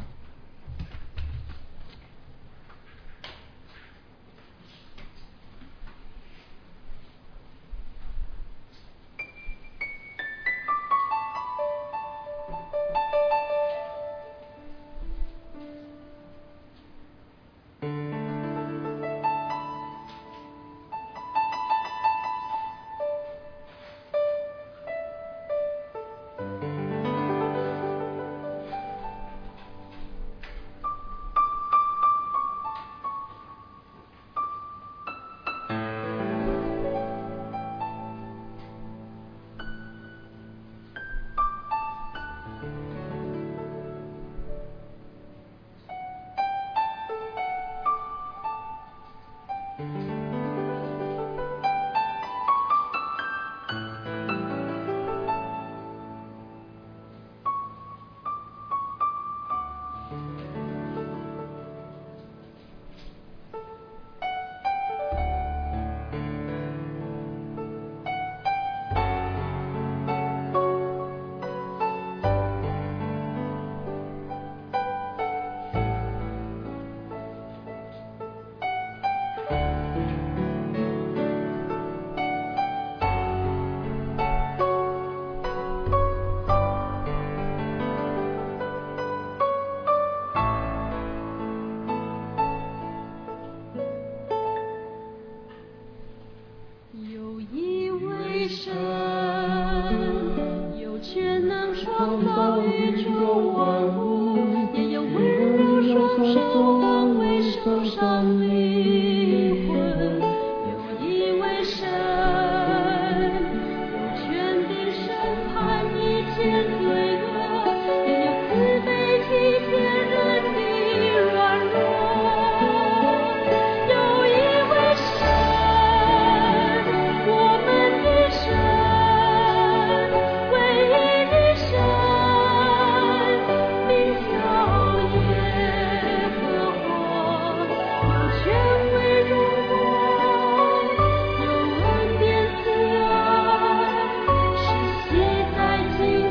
有全能创造